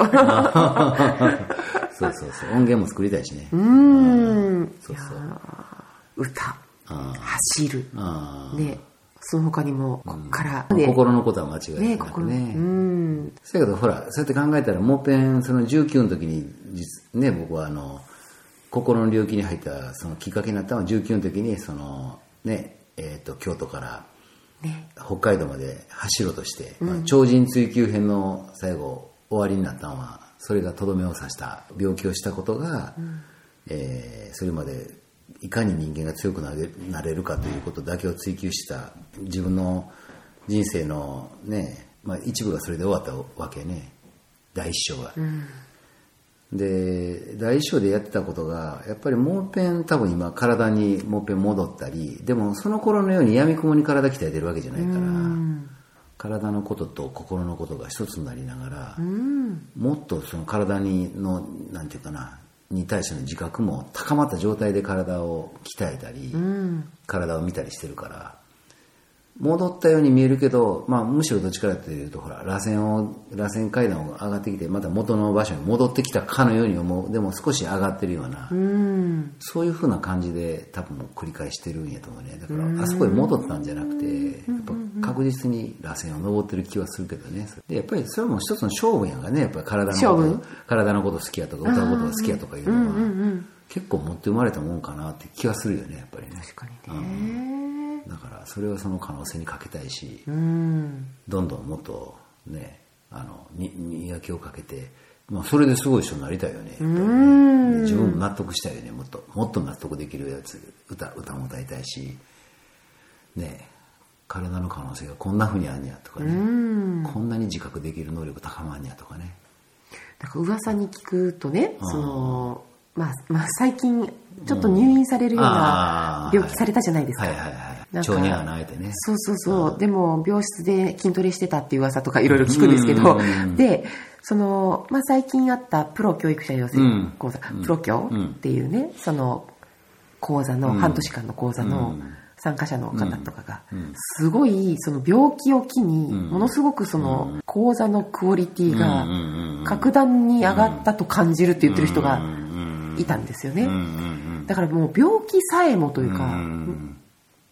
そうそうそう、音源も作りたいしね。 うん。そうそう。歌、走る、ね、その他にもこっから、 うんね、心のことは間違いないね。ね、心の。うん。だけどほら、そうやって考えたらもうぺんそのじゅうきゅうの時にね、僕はあの心の領域に入ったそのきっかけになったのはじゅうきゅうの時にそのね、えっと京都からね、北海道まで走ろうとして、うんまあ、超人追求編の最後終わりになったのはそれがとどめを刺した病気をしたことが、うんえー、それまでいかに人間が強くなれ、なれるかということだけを追求した自分の人生のね、まあ、一部がそれで終わったわけね、第一章は、うん、で第一章でやってたことがやっぱりもう一遍多分今体にもう一遍戻ったり、でもその頃のようにやみくもに体鍛えてるわけじゃないから、うん、体のことと心のことが一つになりながら、うん、もっとその体にのなんていうかなに対しての自覚も高まった状態で体を鍛えたり、うん、体を見たりしてるから戻ったように見えるけど、まあ、むしろどっちかというとほら螺旋を螺旋階段を上がってきてまた元の場所に戻ってきたかのように思う。でも少し上がってるような、うん、そういう風な感じで多分もう繰り返してるんやと思うね。だからあそこに戻ったんじゃなくて、やっぱ確実に螺旋を登ってる気はするけどね。でやっぱりそれも一つの勝負やんかね。やっぱり体のこと体のこと好きやとか歌うことが好きやとかいうのは、うんうんうん、結構持って生まれたもんかなって気はするよね、やっぱりね。 確かにね。うんだからそれはその可能性にかけたいし、うん、どんどんもっとねあの磨きをかけて、まあ、それですごい人になりたいよね、うんで自分も納得したいよね。もっともっと納得できるやつ 歌, 歌も歌いたいしね、体の可能性がこんなふうにあんにゃとかね、うん、こんなに自覚できる能力高まんにゃとかね。 なんか噂に聞くとね、そのまあまあ、最近ちょっと入院されるような病気されたじゃないですか。 はいはいはい。腸に穴開いてね。 そうそうそう。でも病室で筋トレしてたっていう噂とかいろいろ聞くんですけど、で、そのまあ最近あったプロ教育者養成講座、うん、プロ教っていうね、その講座の、うん、半年間の講座の参加者の方とかが、うんうん、すごいその病気を機にものすごくその講座のクオリティが格段に上がったと感じるって言ってる人がいたんですよね。だからもう病気さえもというか、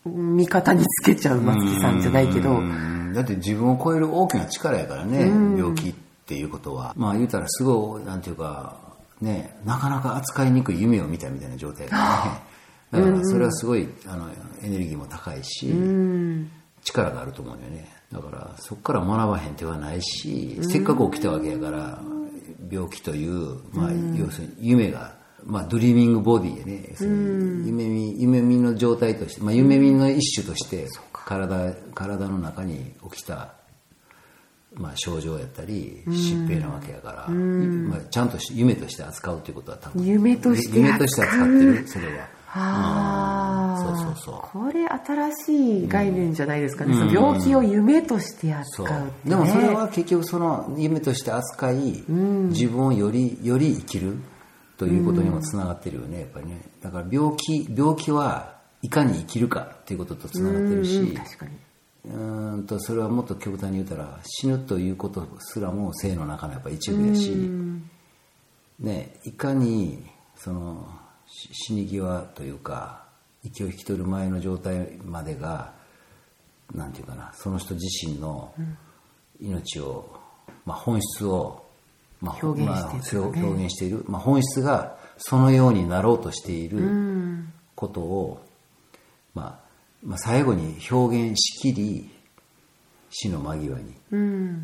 味方につけちゃう松木さんじゃないけど、 だって自分を超える大きな力やからね、病気っていうことは。まあ言うたらすごいなんていうかね、なかなか扱いにくい夢を見たみたいな状態だね。だからそれはすごいあのエネルギーも高いし、力があると思うんだよね。だからそこから学ばへん手はないし、せっかく起きたわけやから病気という、まあ、要するに夢が、まあ、ドリーミングボディでね、その夢見夢見の状態として、まあ、夢見の一種として体体の中に起きた、まあ、症状やったり疾病なわけやから、まあ、ちゃんと夢として扱うということは多分夢として夢として扱ってる、それは。 ああ、 そうそうそう。 これ新しい概念じゃないですかね。うん、その病気を夢として扱うって、ね、 でもそれは結局その夢として扱い、うん、自分をよりより生きるということにもつながってるよね、やっぱりね。だから病気病気はいかに生きるかっていうこととつながってるし、 うん、確かに。 うーんとそれはもっと極端に言ったら死ぬということすらも生の中のやっぱ一部やし、うん、ね、いかにその死に際というか息を引き取る前の状態までがなんていうかな、その人自身の命を、まあ、本質を、まあ、 表現している、 まあ、表現している、まあ、本質がそのようになろうとしていることを、まあまあ、最後に表現しきり死の間際に、うん、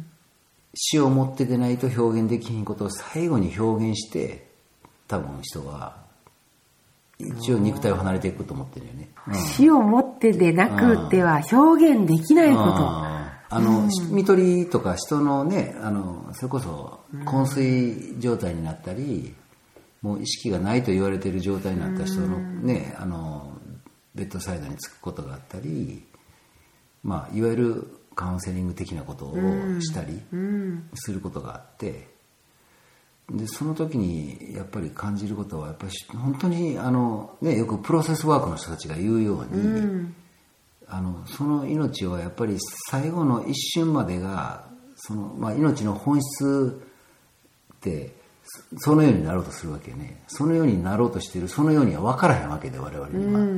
死をもってでないと表現できひんことを最後に表現して多分人は一応肉体を離れていくと思ってるよね、 うん、死をもってでなくては表現できないこと、 あの、うん、看取りとか人のね、あのそれこそ昏睡状態になったり、うん、もう意識がないと言われている状態になった人のね、うん、あのベッドサイドにつくことがあったり、まあ、いわゆるカウンセリング的なことをしたりすることがあって、でその時にやっぱり感じることはやっぱり本当にあの、ね、よくプロセスワークの人たちが言うように、うん、あのその命はやっぱり最後の一瞬までがその、まあ、命の本質ってそのようになろうとするわけね。そのようになろうとしている、そのようには分からへんわけで我々には、うん、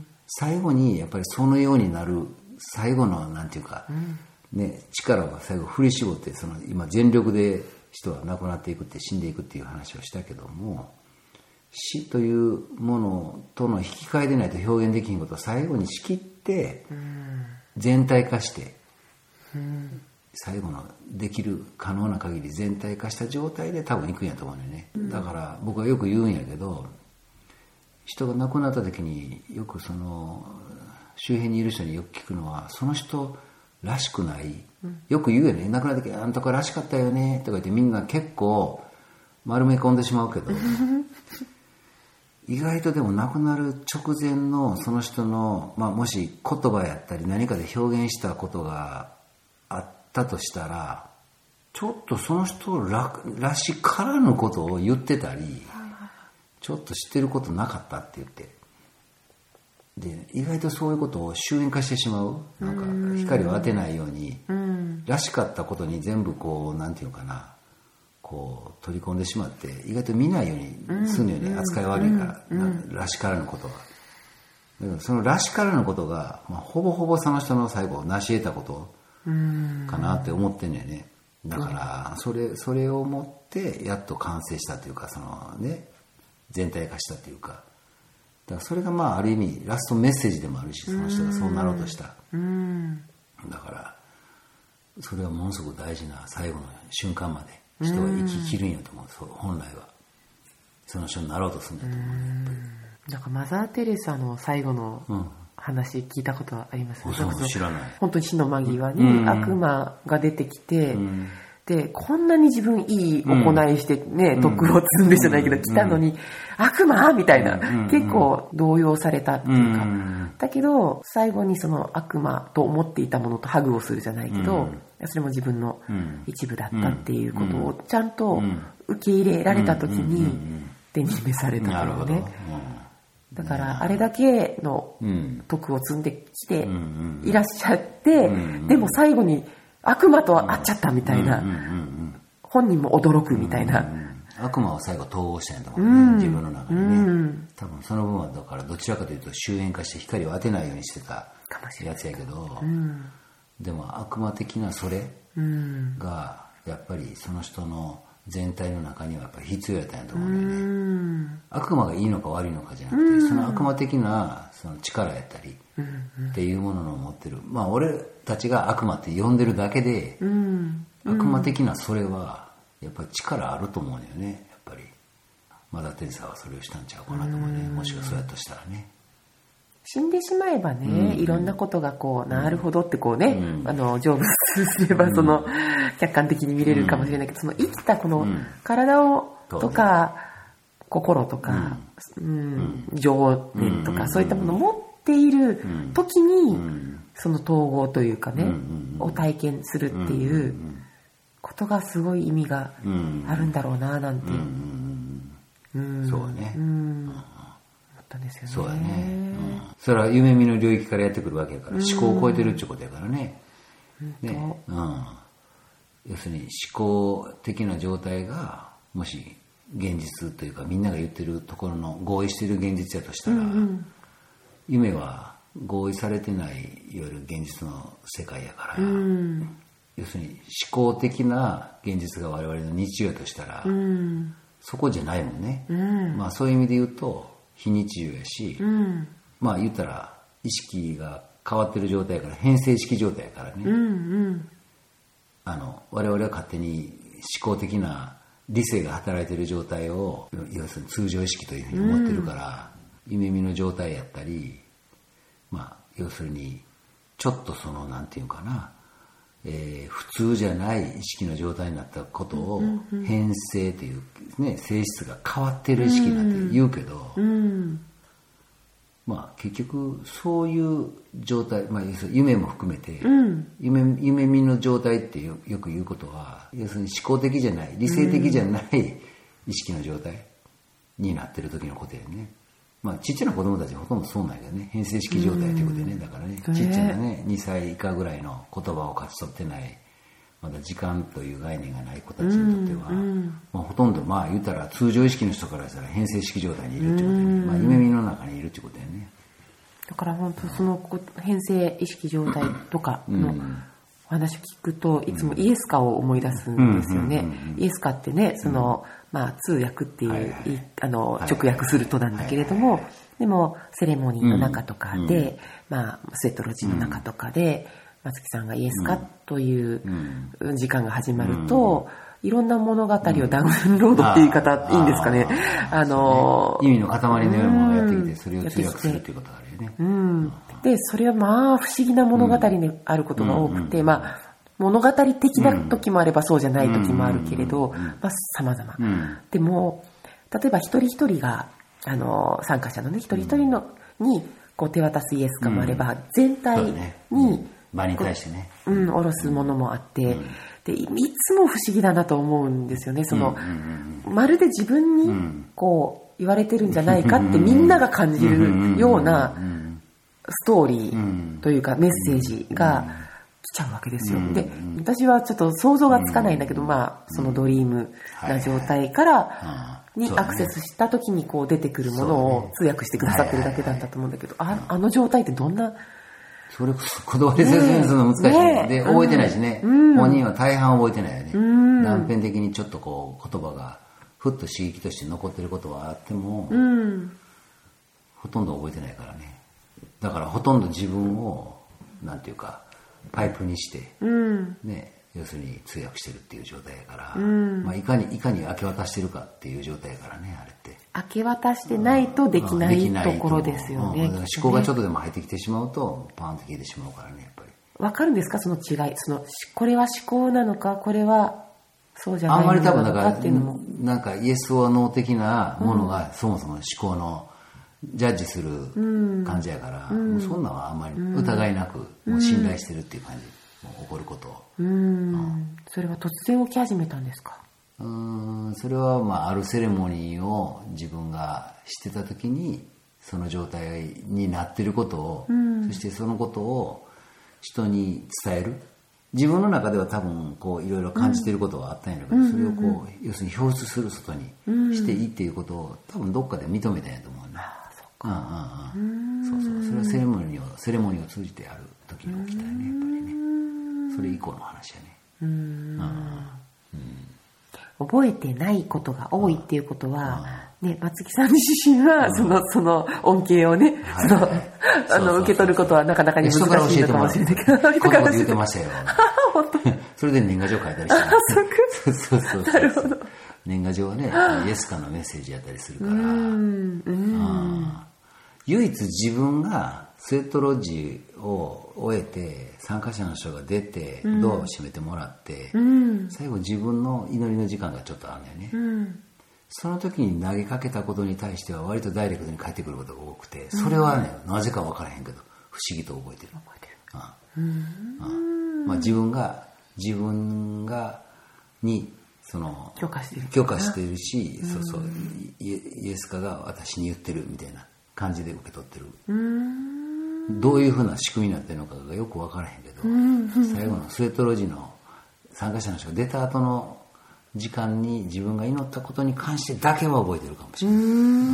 最後にやっぱりそのようになる最後のなんていうか、うんね、力を最後振り絞ってその今全力で人は亡くなっていくって死んでいくっていう話をしたけども、死というものとの引き換えでないと表現できんことを最後に仕切って全体化して、うん、最後のできる可能な限り全体化した状態で多分行くんやと思うね、うん、だから僕はよく言うんやけど、人が亡くなった時によくその周辺にいる人によく聞くのは、その人らしくない、うん、よく言うよね、亡くなった時あんたからしかったよねとか言ってみんな結構丸め込んでしまうけど意外とでも亡くなる直前のその人の、まあ、もし言葉やったり何かで表現したことがあったとしたら、ちょっとその人 ら, らしからぬことを言ってたり、ちょっと知ってることなかったって言って、で意外とそういうことを周辺化してしまう、なんか光を当てないように、うん、らしかったことに全部こうなんていうかな、こう取り込んでしまって意外と見ないようにするのよね、うん、扱い悪いから、うん、らしからぬことは。だからそのらしからぬことが、まあ、ほぼほぼその人の最後成し得たことかなって思ってんのよね。だからそれそれをもってやっと完成したというか、そのね全体化したというか。だからそれがまあある意味ラストメッセージでもあるし、その人がそうなろうとした、うん、だからそれはものすごく大事な最後の瞬間まで人は生き切るんやと思う、そう本来はその人になろうとするんだと思う、ね、やっぱり。 なんかマザー・テレサの最後の話聞いたことはありますね、 うん、知らない。 本当に死の間際に悪魔が出てきて、うん、でこんなに自分いい行いしてね、うん、徳を積んでじゃないけど、うん、来たのに、うん、悪魔みたいな、うん、結構動揺されたっていうか、うん、だけど最後にその悪魔と思っていたものとハグをするじゃないけど、うん、それも自分の一部だったっていうことをちゃんと受け入れられた時に手に召されたのね、だからあれだけの徳を積んできていらっしゃって、でも最後に悪魔と会っちゃったみたいな、本人も驚くみたいな、うんうんうん、 悪魔は最後統合したんやと思うね、うん、自分の中にね、うん、多分その分はだからどちらかというと周辺化して光を当てないようにしてたやつやけど、うん、でも悪魔的なそれがやっぱりその人の全体の中にはやっぱり必要やったんやと思うんだよね、うん、悪魔がいいのか悪いのかじゃなくて、うん、その悪魔的なその力やったりっていうものの持ってる、まあ俺たちが悪魔って呼んでるだけで、うん、悪魔的なそれはやっぱり力あると思うんだよね。やっぱりマザー・テレサはそれをしたんちゃうかなと思うね、うん、もしくはそうやとしたらね。 死んでしまえばね、うん、いろんなことがこう、なるほどってこうね、うん、あの成仏すればその、うん、客観的に見れるかもしれないけど、その生きたこの体をとか、うん、心とか、うんうん、情念とか、うん、そういったものを持っている時に、うん、その統合というかね、うん、を体験するっていうことがすごい意味があるんだろうななんて、うんうん、そうね、 うんですよね、 そうだね、うん、それは夢見の領域からやってくるわけやから、うん、思考を超えてるってことやからね、ね、うん、要するに思考的な状態がもし現実というかみんなが言ってるところの合意してる現実やとしたら、うんうん、夢は合意されてないいわゆる現実の世界やから、うん、要するに思考的な現実が我々の日常やとしたら、うん、そこじゃないもんね、うん、まあそういう意味で言うと非日常やし、うん、まあ言ったら意識が変わってる状態やから変性式状態やからね、うんうん、あの我々は勝手に思考的な理性が働いてる状態を要するに通常意識というふうに思ってるから、うん、夢見の状態やったり、まあ要するにちょっとそのなんていうかな、えー、普通じゃない意識の状態になったことを変性という、ね、性質が変わってる意識なんて言うけど、うんうん、まあ結局そういう状態、まあ、夢も含めて、うん、夢, 夢見の状態ってよく言うことは要するに思考的じゃない理性的じゃない意識の状態になってる時のことやね。まあ、ちっちゃな子供たちはほとんどそうなんやけどね、変性式状態ということでね、うん、だからね、ちっちゃなね、にさい以下ぐらいの言葉を勝ち取ってない、まだ時間という概念がない子たちにとっては、うんうんまあ、ほとんど、まあ言ったら通常意識の人からしたら変性式状態にいるってことで、ね、うん、まあ夢見の中にいるってことだよね。 だから本当その変性意識状態とかのお話を聞くと、いつもイエスカを思い出すんですよね。イエスカってね、その、まあ、通訳っていう、はいはい、あの、はいはい、直訳するとなんだけれども、はいはい、でもセレモニーの中とかで、うん、まあ、スウェットロジーの中とかで、うん、松木さんがイエスカという時間が始まると、うん、いろんな物語をダウンロードっていう言い方、うん、いいんですかね。あ, あの、 ね、意味の塊のようなものをやってきて、それを通訳するっていうことがあるよね。 うん。で、それはまあ不思議な物語にあることが多くて、うん、まあ、物語的な時もあればそうじゃない時もあるけれど、うん、まあ様々、うん。でも、例えば一人一人が、あの、参加者のね、一人一人の、に、こう手渡すイエスカもあれば、うん、全体に、ねうん、 場に対してね、 うん、下ろすものもあって、うん、で、いつも不思議だなと思うんですよね。その、うん、まるで自分に、こう、言われてるんじゃないかってみんなが感じるようなストーリーというかメッセージが来ちゃうわけですよ。で、私はちょっと想像がつかないんだけど、まあ、そのドリームな状態からにアクセスした時にこう出てくるものを通訳してくださってるだけだったと思うんだけど、あ、あの状態ってどんな、 それこそ言葉で説明するの難しい、ね、で覚えてないしね、うん、本人は大半覚えてないよね、うん、断片的にちょっとこう言葉がふっと刺激として残ってることはあっても、うん、ほとんど覚えてないからね。だからほとんど自分をなんていうかパイプにして、うん、ね、要するに通訳してるっていう状態やから、うん、まあ、いかにいかに明け渡してるかっていう状態やからね、あれって明け渡してないとできない、うん、ところですよね。 うん、思考がちょっとでも入ってきてしまうとパーンって消えてしまうからね、やっぱり。 わかるんですか、その違い。そのこれは思考なのか、これはそうじゃないのかあんまり多分だからっていうのも、なんかイエス・オア・ノー的なものが、うん、そもそも思考のジャッジする感じやから、うん、もうそんなのはあんまり疑いなく、うん、もう信頼してるっていう感じ、もう起こることを、うんうん、それは突然起き始めたんですか。 うーん、それはまああるセレモニーを自分がしてた時にその状態になってることを、うん、そしてそのことを人に伝える。自分の中では多分こういろいろ感じていることはあったんやけど、うん、それをこう要するに表出する外にしていいっていうことを多分どっかで認めたんやと思うね。ああ、そっか。うんうんうん。そうそう。それはセレモニーをセレモニーを通じてある時に起きたよね、やっぱりね。それ以降の話やね。 うーん、うん、覚えてないことが多いっていうことは、ね、松木さん自身はその、その恩恵をね、その、あの、受け取ることはなかなかに難しいのかもしれないけど、 こんなこと言ってましたよ。それで年賀状書いたりして、そうそうそう。なるほど。年賀状はね、イエスかのメッセージやったりするから、うんうん、唯一自分がスウェットロッジを終えて参加者の人が出てドアを閉めてもらって、うん、最後自分の祈りの時間がちょっとあるんだよね、うん、その時に投げかけたことに対しては割とダイレクトに返ってくることが多くて、それはね、なぜか分からへんけど不思議と覚えてる、覚えてる、ああ、うん、まあ、自分が自分がにその許可してる許可してるし、そうそう、イエスかが私に言ってるみたいな感じで受け取ってる。うーん、どういうふうな仕組みになってるのかがよく分からへんけど、最後のスウェットロジの参加者の人が出た後の時間に自分が祈ったことに関してだけは覚えてるかもしれない。うーん、うん、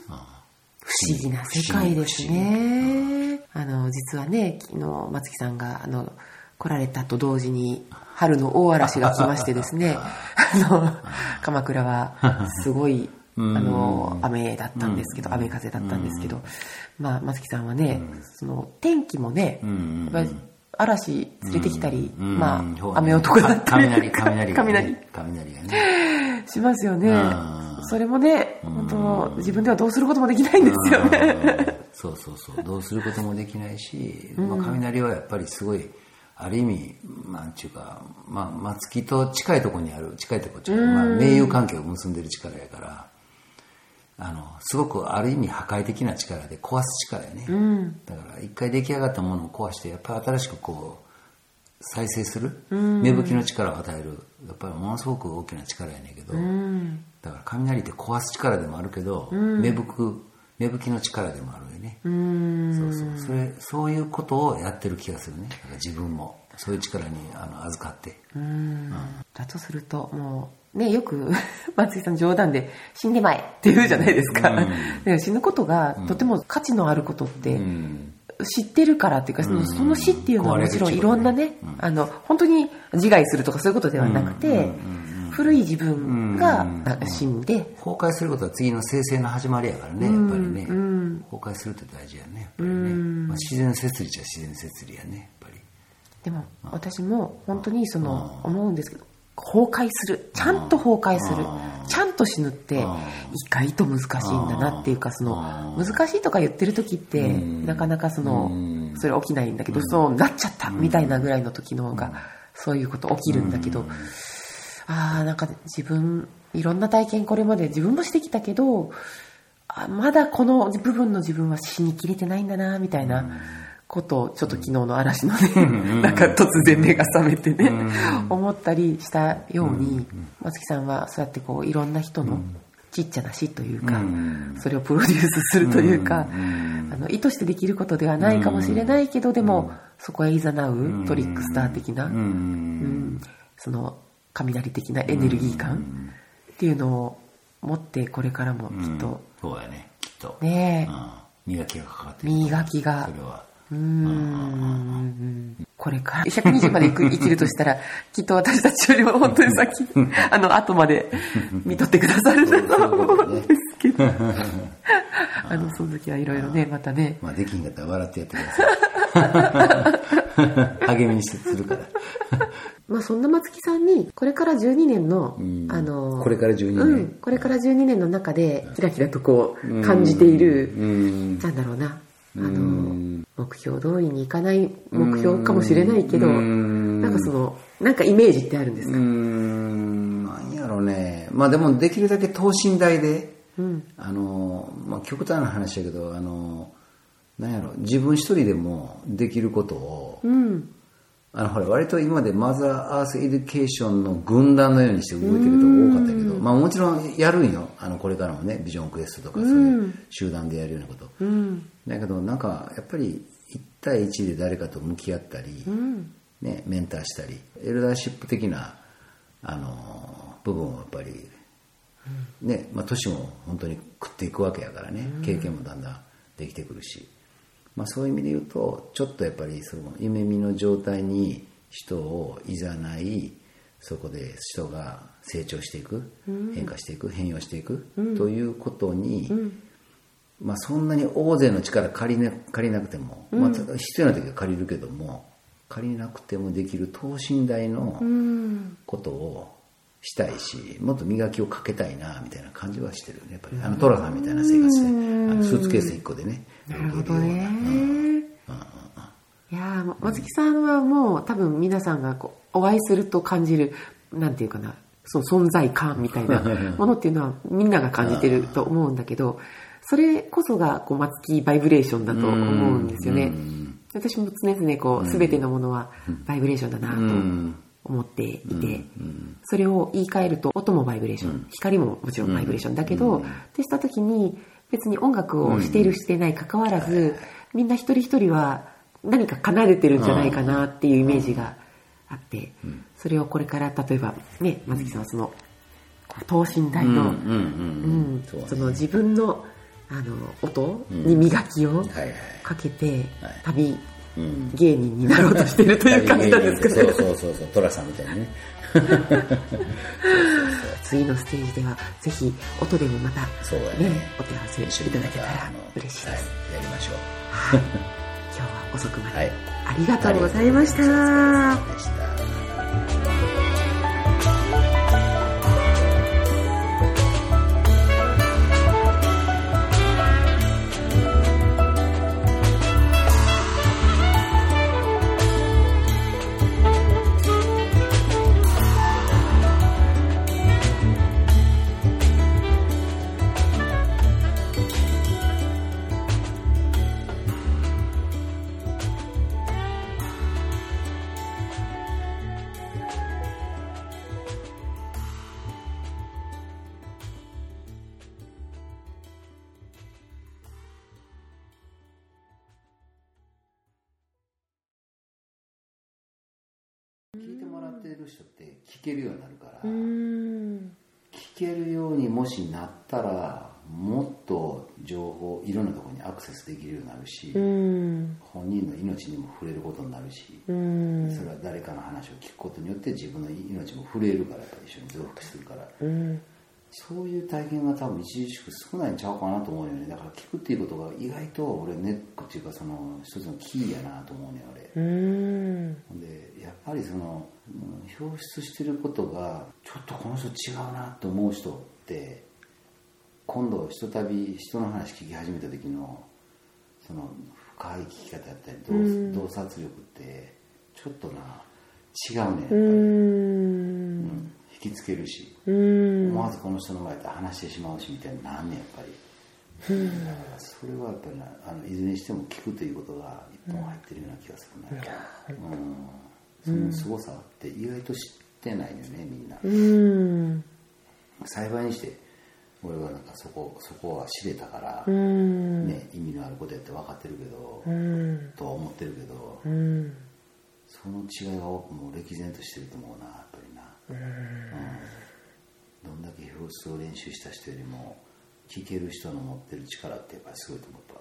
不思議な世界ですね。あの実はね、昨日松木さんがあの来られたと同時に春の大嵐が来ましてですねあの鎌倉はすごいあの雨だったんですけど、雨風だったんですけど、まあ松木さんはね、その天気もね、やっぱり嵐連れてきたり、まあ雨男だったり雷雷雷雷がねしますよね。それもね、本当自分ではどうすることもできないんですよね。 そうそうそう、どうすることもできないし、まあ雷はやっぱりすごいある意味、なんちゅうか、まあ、松木と近いところにある、近いところ、まあ、盟友関係を結んでる力やから、あの、すごくある意味破壊的な力で壊す力やね。うん、だから、一回出来上がったものを壊して、やっぱり新しくこう、再生する、芽吹きの力を与える、やっぱりものすごく大きな力やねんけど、うん、だから雷って壊す力でもあるけど、うん、芽吹く、芽吹きの力でもあるよね。うーん、そうそう、それ、そういうことをやってる気がするね。だから自分もそういう力にあの預かって。うーん、うん、 だとするともうね、よく松井さん冗談で死んでまえって言うじゃないですか。うん、死ぬことがとても価値のあることって、うん、知ってるからっていうか、その、その死っていうのはもちろんいろんなね、うん、あの本当に自害するとかそういうことではなくて。うんうんうん、古い自分が死んで、うんうん、 崩壊することは次の生成の始まりやからね、やっぱりね、うん、崩壊するって大事やね、やっぱりね、うん、まあ、自然摂理っちゃ自然摂理やね、やっぱり。 でも私も本当にその思うんですけど、崩壊する、ちゃんと崩壊する、ちゃんと死ぬって意外と難しいんだなっていうか、その難しいとか言ってる時ってなかなかそのそれ起きないんだけど、そうなっちゃったみたいなぐらいの時の方がそういうこと起きるんだけど、ああ、なんか自分いろんな体験これまで自分もしてきたけど、あ、まだこの部分の自分は死にきれてないんだなみたいなことをちょっと昨日の嵐のねなんか突然目が覚めてね思ったりしたように、松木さんはそうやってこういろんな人のちっちゃな死というか、それをプロデュースするというか、あの意図してできることではないかもしれないけど、でもそこへ誘うトリックスター的な、うん、その雷的なエネルギー感っていうのを持ってこれからもきっと、うん、 そうやね、きっとね、 うん、磨きがかかってる、 磨きが、 それはうーん、これからひゃくにじゅうまで生きるとしたらきっと私たちよりも本当に先あの後まで見とってくださるんだと思うんですけどあのその時はいろいろね、またね、 まあ、できんかったら笑ってやってください励みにするからまあそんな松木さんにこれからじゅうにねんの、うん、あのこれからじゅうにねん、うん、 これからじゅうにねんの中でキラキラとこう感じている、うん、なんだろうな、あの目標通りにいかない目標かもしれないけど、なんかそのなんかイメージってあるんですか？うーん、なんやろうね。まあでもできるだけ等身大で、うん、あのまあ極端な話だけど、あのなんやろ、自分一人でもできることを、うん、あのほら割と今までマザーアースエデュケーションの軍団のようにして動いてると多かったけど、まあもちろんやるんよ。あのこれからもね、ビジョンクエストとかそういう集団でやるようなこと。うん、だけどなんかやっぱりいち対いちで誰かと向き合ったり、うん、ね、メンターしたり、エルダーシップ的なあの部分をやっぱり、うん、ね、まあ年も本当に食っていくわけやからね、うん、経験もだんだんできてくるし。 まあ、そういう意味で言うとちょっとやっぱりその夢見の状態に人をいざないそこで人が成長していく、うん、変化していく変容していく、うん、ということに、うんまあ、そんなに大勢の力借りな、借りなくても、うんまあ、必要な時は借りるけども借りなくてもできる等身大のことをしたいし、もっと磨きをかけたいなみたいな感じはしてるね。やっぱりあのトラさんみたいな生活で、あのスーツケースいっこでね。 なるほどね。うんうん、いやー松木さんはもう多分皆さんがこうお会いすると感じるなんていうかな、その存在感みたいなものっていうのはみんなが感じてると思うんだけど、それこそがこう松木バイブレーションだと思うんですよね。私も常々こう全てのものはバイブレーションだなと思っていて、それを言い換えると音もバイブレーション、光ももちろんバイブレーションだけど、ってした時に別に音楽をしているしてない関わらず、みんな一人一人は何か奏でてるんじゃないかなっていうイメージがあって、それをこれから例えばね松木さんはその等身大のその自分のあの音に磨きをかけて旅芸人になろうとしてるという感じなんですかね。 そうそうそうそう、トラさんみたいにね。 次のステージではぜひ音でもまた、ねね、お手合わせいただけたら嬉しいです。はい、 やりましょう。 はい、今日は遅くまで、はい、ありがとうございました。 聞いてもらっている人って聞けるようになるから、聞けるようにもしなったらもっと情報いろんなところにアクセスできるようになるし、本人の命にも触れることになるし、それは誰かの話を聞くことによって自分の命も触れるから、やっぱり一緒に増幅するから、そういう体験が多分著しく少ないんちゃうかなと思うよね。だから聞くっていうことが意外と俺ネックっていうかその一つのキーやなと思うね俺。うんでやっぱりその表出してることがちょっとこの人違うなと思う人って今度ひとたび人の話聞き始めた時のその深い聞き方やったり洞察力ってちょっとな違うねやっぱり。うん引きつけるし、思わずこの人の前で話してしまうしみたいななんねやっぱり、うん、だからそれはやっぱりなあのいずれにしても聞くということが一本入ってるような気がするね、うんうん、その凄さって意外と知ってないよねみんな、うん、幸いにして俺はなんかそこそこは知れたから、うんね、意味のあることやって分かってるけど、うん、とは思ってるけど、うん、その違いはもう歴然としてると思うなやっぱりな。うんうん、どんだけ表出を練習した人よりも聞ける人の持ってる力ってやっぱりすごいと思った、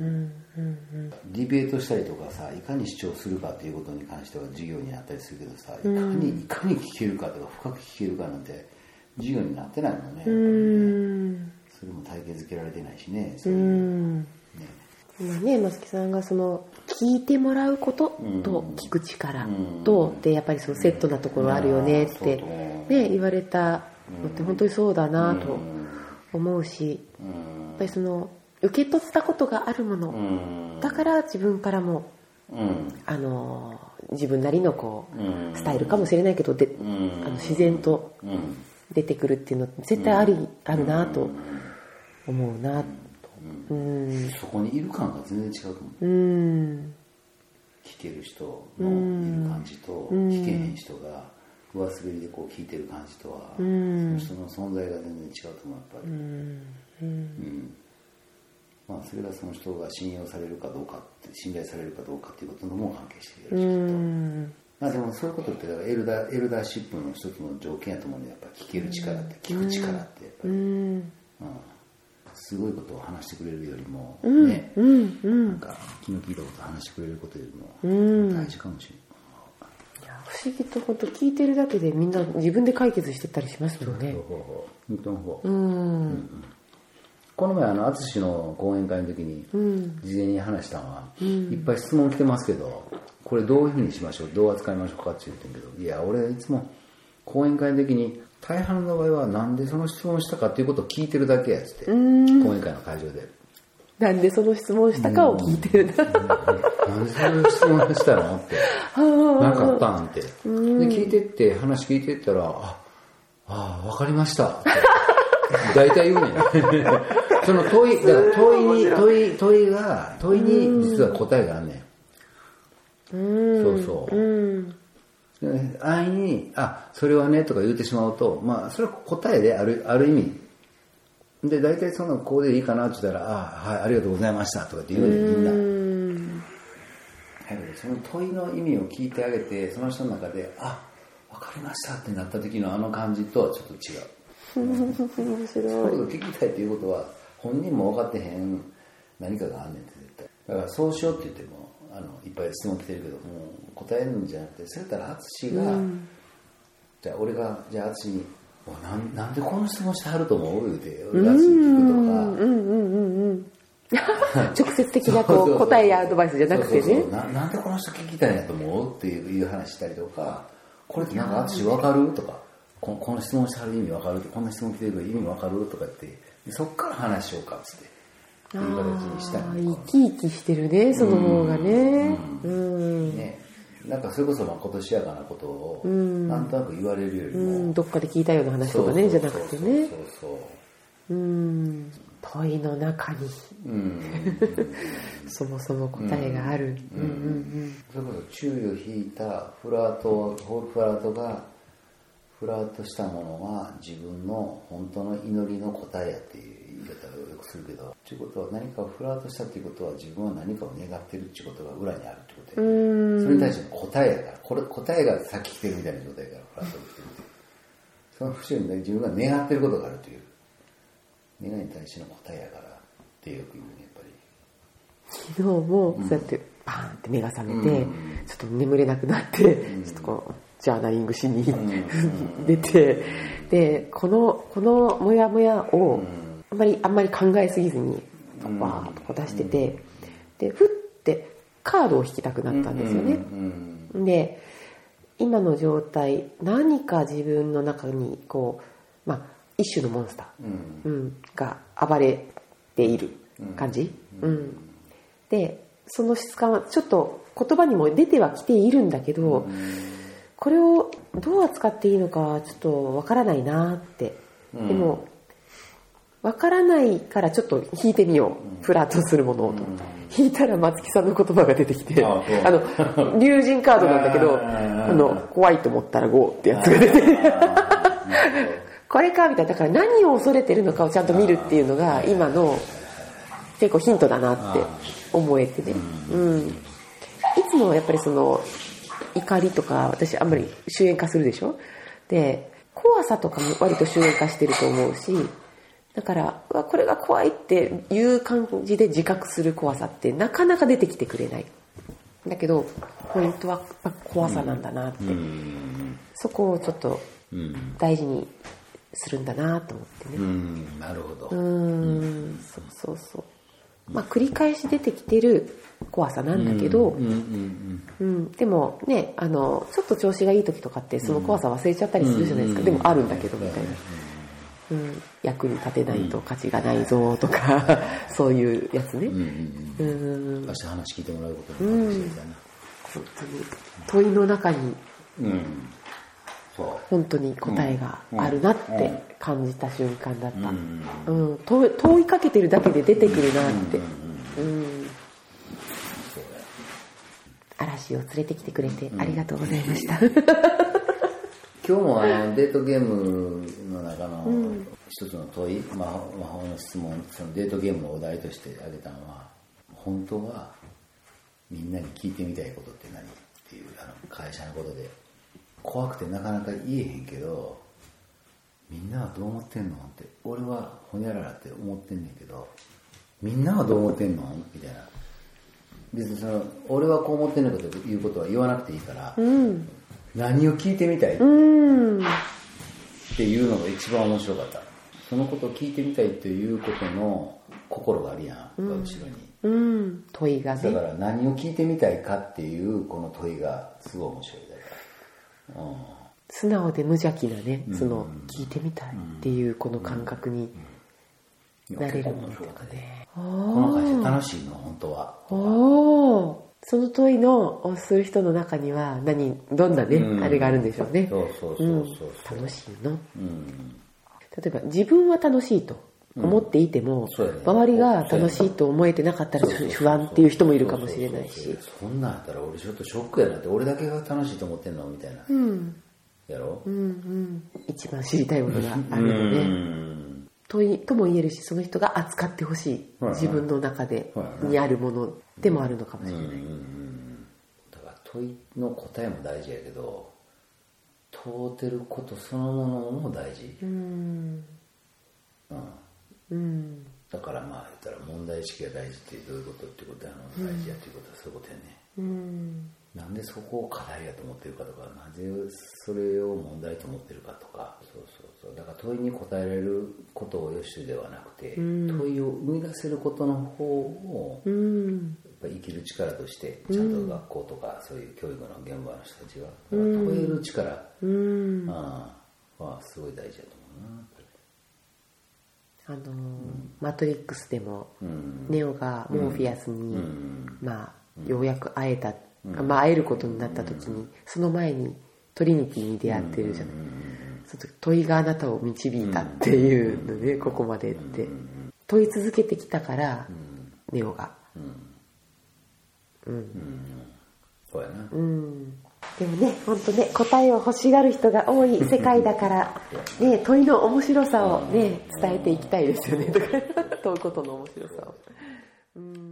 うんうんうん、ディベートしたりとかさいかに主張するかっていうことに関しては授業になったりするけどさいかに、いかに聞けるかとか深く聞けるかなんて授業になってないもんね、やっぱりね。それも体系づけられてないしね、そういうね。 今ね、松木さんがその聞いてもらうことと聞く力とでやっぱりそのセットなところあるよねってね言われたのって本当にそうだなと思うし、やっぱりその受け取ったことがあるものだから自分からもあの自分なりのこうスタイルかもしれないけどであの自然と出てくるっていうの絶対ありあるなと思うな。 うん、そこにいる感が全然違うと思う、うん、聞ける人のいる感じと、うん、聞けへん人が上滑りでこう聞いてる感じとは、うん、その人の存在が全然違うと思うやっぱり、うんうんまあ、それがその人が信用されるかどうかって信頼されるかどうかっていうことのも関係しているし、うん、まあ、でもそういうことってエルダー、エルダーシップの一つの条件やと思うんでやっぱ聞ける力って聞く力ってやっぱり、うんうん、 すごいことを話してくれるよりも、 うん、 ね、 うんうん、 なんか気の利いたことを話してくれることよりも大事かもしれない。 いや不思議と本当聞いてるだけでみんな自分で解決してったりしますよね。 本当の方。 うん、うん、 この前あの淳の講演会の時に事前に話したのは、うん、いっぱい質問来てますけど、これどういうふうにしましょう、どう扱いましょうかって言ってるけど、いや俺いつも講演会の時に大半の場合はなんでその質問したかっていうことを聞いてるだけやつって、講演会の会場でなんでその質問したかを聞いてるんだ、うんうん、 なんでその質問したのって何かあったんってで聞いてって話聞いてったらああ分かりましたって大体言うねんその問いだから問いに問い問いが問いに実は答えがあんねん、うん、そうそう、うん安易に、あ、それはねとか言ってしまうと、まあ、それは答えである、ある意味。で、大体その、こうでいいかなって言ったら、あ、はい、ありがとうございましたとかって言うね、みんな。だけど、その問いの意味を聞いてあげて、その人の中で、あ、わかりましたってなった時のあの感じとはちょっと違う。面白い。そういうこと聞きたいっていうことは、本人も分かってへん何かがあんねんって絶対。だからそうしようって言っても、あのいっぱい質問来てるけどもう答えるんじゃなくて、それやったら淳が、うん、じゃあ俺がじゃあ淳になんなんでこの質問してはると思う言うて俺が淳に聞くとか直接的なこう答えやアドバイスじゃなくてね、そうそうそう な, なんでこの人聞きたいんやと思うっていう話したりとか、これってなんか淳分かるとか、こ の, この質問してはる意味分かる、こんな質問来てるけど意味分かるとかってそっから話しようかっつっていう形にしたいのか。生き生きしてるね、その方がね。うんうんね、なんかそれこそまあ今年やかなことをなんとなく言われるよりも、うん、 どっかで聞いたような話とかねじゃなくてね。そうそうそう。うん。問いの中に、うん、そもそも答えがある。うんうんうん、 それこそ注意を引いたフラート、フラートがフラートしたものは自分の本当の祈りの答えやっていう言い方をよくするけど、ということは何かをフラートしたっていうことは自分は何かを願ってるっていうことが裏にあるってことや、ね、それに対しての答えやから、これ答えが先来てるみたいな状態やからフラートしてるっていう、その節に、ね、自分が願ってることがあるという願いに対しての答えやからってよく言うね、やっぱり。 昨日もそうやってバーンって目が覚めて、うん、ちょっと眠れなくなって、うん、ちょっとこうジャーナリングしに、うん、出て、でこのこのモヤモヤをあんまりあんまり考えすぎずにバーッとこう出してて、でふってカードを引きたくなったんですよね。で今の状態、何か自分の中にこう、まあ、一種のモンスター、うん、が暴れている感じ、うんうん、でその質感はちょっと言葉にも出てはきているんだけど、うん、これをどう扱っていいのかちょっとわからないなって、うん、でもわからないからちょっと引いてみよう、うん、フラットするものをと、うん、引いたら松木さんの言葉が出てきて、ああの竜神カードなんだけどあの怖いと思ったらゴーってやつが出てこれかみたいな。だから何を恐れてるのかをちゃんと見るっていうのが今の結構ヒントだなって思えてね、うん、いつもやっぱりその怒りとか私あんまり周辺化するでしょ。で怖さとかも割と周辺化してると思うし、だからうわこれが怖いっていう感じで自覚する怖さってなかなか出てきてくれない。だけどポイントは怖さなんだなって、うん、そこをちょっと大事にするんだなと思ってね。 うん、なるほど。 うん、うん、そうそうそう。まあ繰り返し出てきてる怖さなんだけど、うんうんうんうん、でもね、あのちょっと調子がいい時とかってその怖さ忘れちゃったりするじゃないですか。でもあるんだけどみたいな。うん、役に立てないと価値がないぞとか、うん、そういうやつね。うんうんうん、明日話聞いてもらうことになるかもしれないな。 本当に問いの中に、うん本当に答えがあるなって感じた瞬間だった、うんうん、問, 問いかけてるだけで出てくるなって、うんうん、嵐を連れてきてくれてありがとうございました、うん、 今日もあのデートゲームの中の一つの問い、魔法の質問、そのデートゲームのお題として挙げたのは、本当はみんなに聞いてみたいことって何っていう、あの会社のことで怖くてなかなか言えへんけどみんなはどう思ってんのって俺はほにゃららって思ってんねんけどみんなはどう思ってんのみたいな。別にその俺はこう思ってんのかということは言わなくていいから、うん、何を聞いてみたいっていうのが一番面白かった。そのことを聞いてみたいっていうことの心があるやん、うん、後ろに、 うん、問いがね。 だから何を聞いてみたいかっていうこの問いがすごい面白いだから、うん、 素直で無邪気なね、その聞いてみたいっていうこの感覚になれるものとかね。 この会社楽しいの本当は。 おー、その問いのをする人の中には何どんなね、うん、あれがあるんでしょうね。 そうそうそうそう、うん、 楽しいの、うん、例えば自分は楽しいと思っていても、うんね、周りが楽しいと思えてなかったら不安っていう人もいるかもしれないし、 そんなんやったら俺ちょっとショックやなって、俺だけが楽しいと思ってんのみたいな、うん、やろ、うんうん、 一番知りたいものがあるよね、うん、と, いとも言えるし、その人が扱ってほしい、はいはい、自分の中でにあるものでもあるのかもしれない、うんうんうん、 だから問いの答えも大事やけど問うてることそのものも大事、うんうんうん、だからまあ言ったら問題意識が大事ってどういうことってことやの大事やっていうことはそういうことやね、うん、なんでそこを課題やと思ってるかとか、なぜそれを問題と思ってるかとか、そうそうそう、だから問いに答えられることをよしではなくて、うん、問いを生み出せることの方を、うん、やっぱり生きる力としてちゃんと学校とかそういう教育の現場の人たちは、うん、問える力、うん、あはすごい大事だと思うな。 あのーうん、マトリックスでも、うん、ネオがモーフィアスに、うん、まあ、ようやく会えた、うん、まあ、会えることになった時に、うん、その前にトリニティに出会ってるじゃない、うん、その時問いがあなたを導いたっていうのね、うん、ここまでって問い続けてきたから、うん、ネオがうん、うん、 そうやな、 うんでもね、本当ね、答えを欲しがる人が多い世界だから、ね、問いの面白さをね、伝えていきたいですよね、とか、問うことの面白さを。うん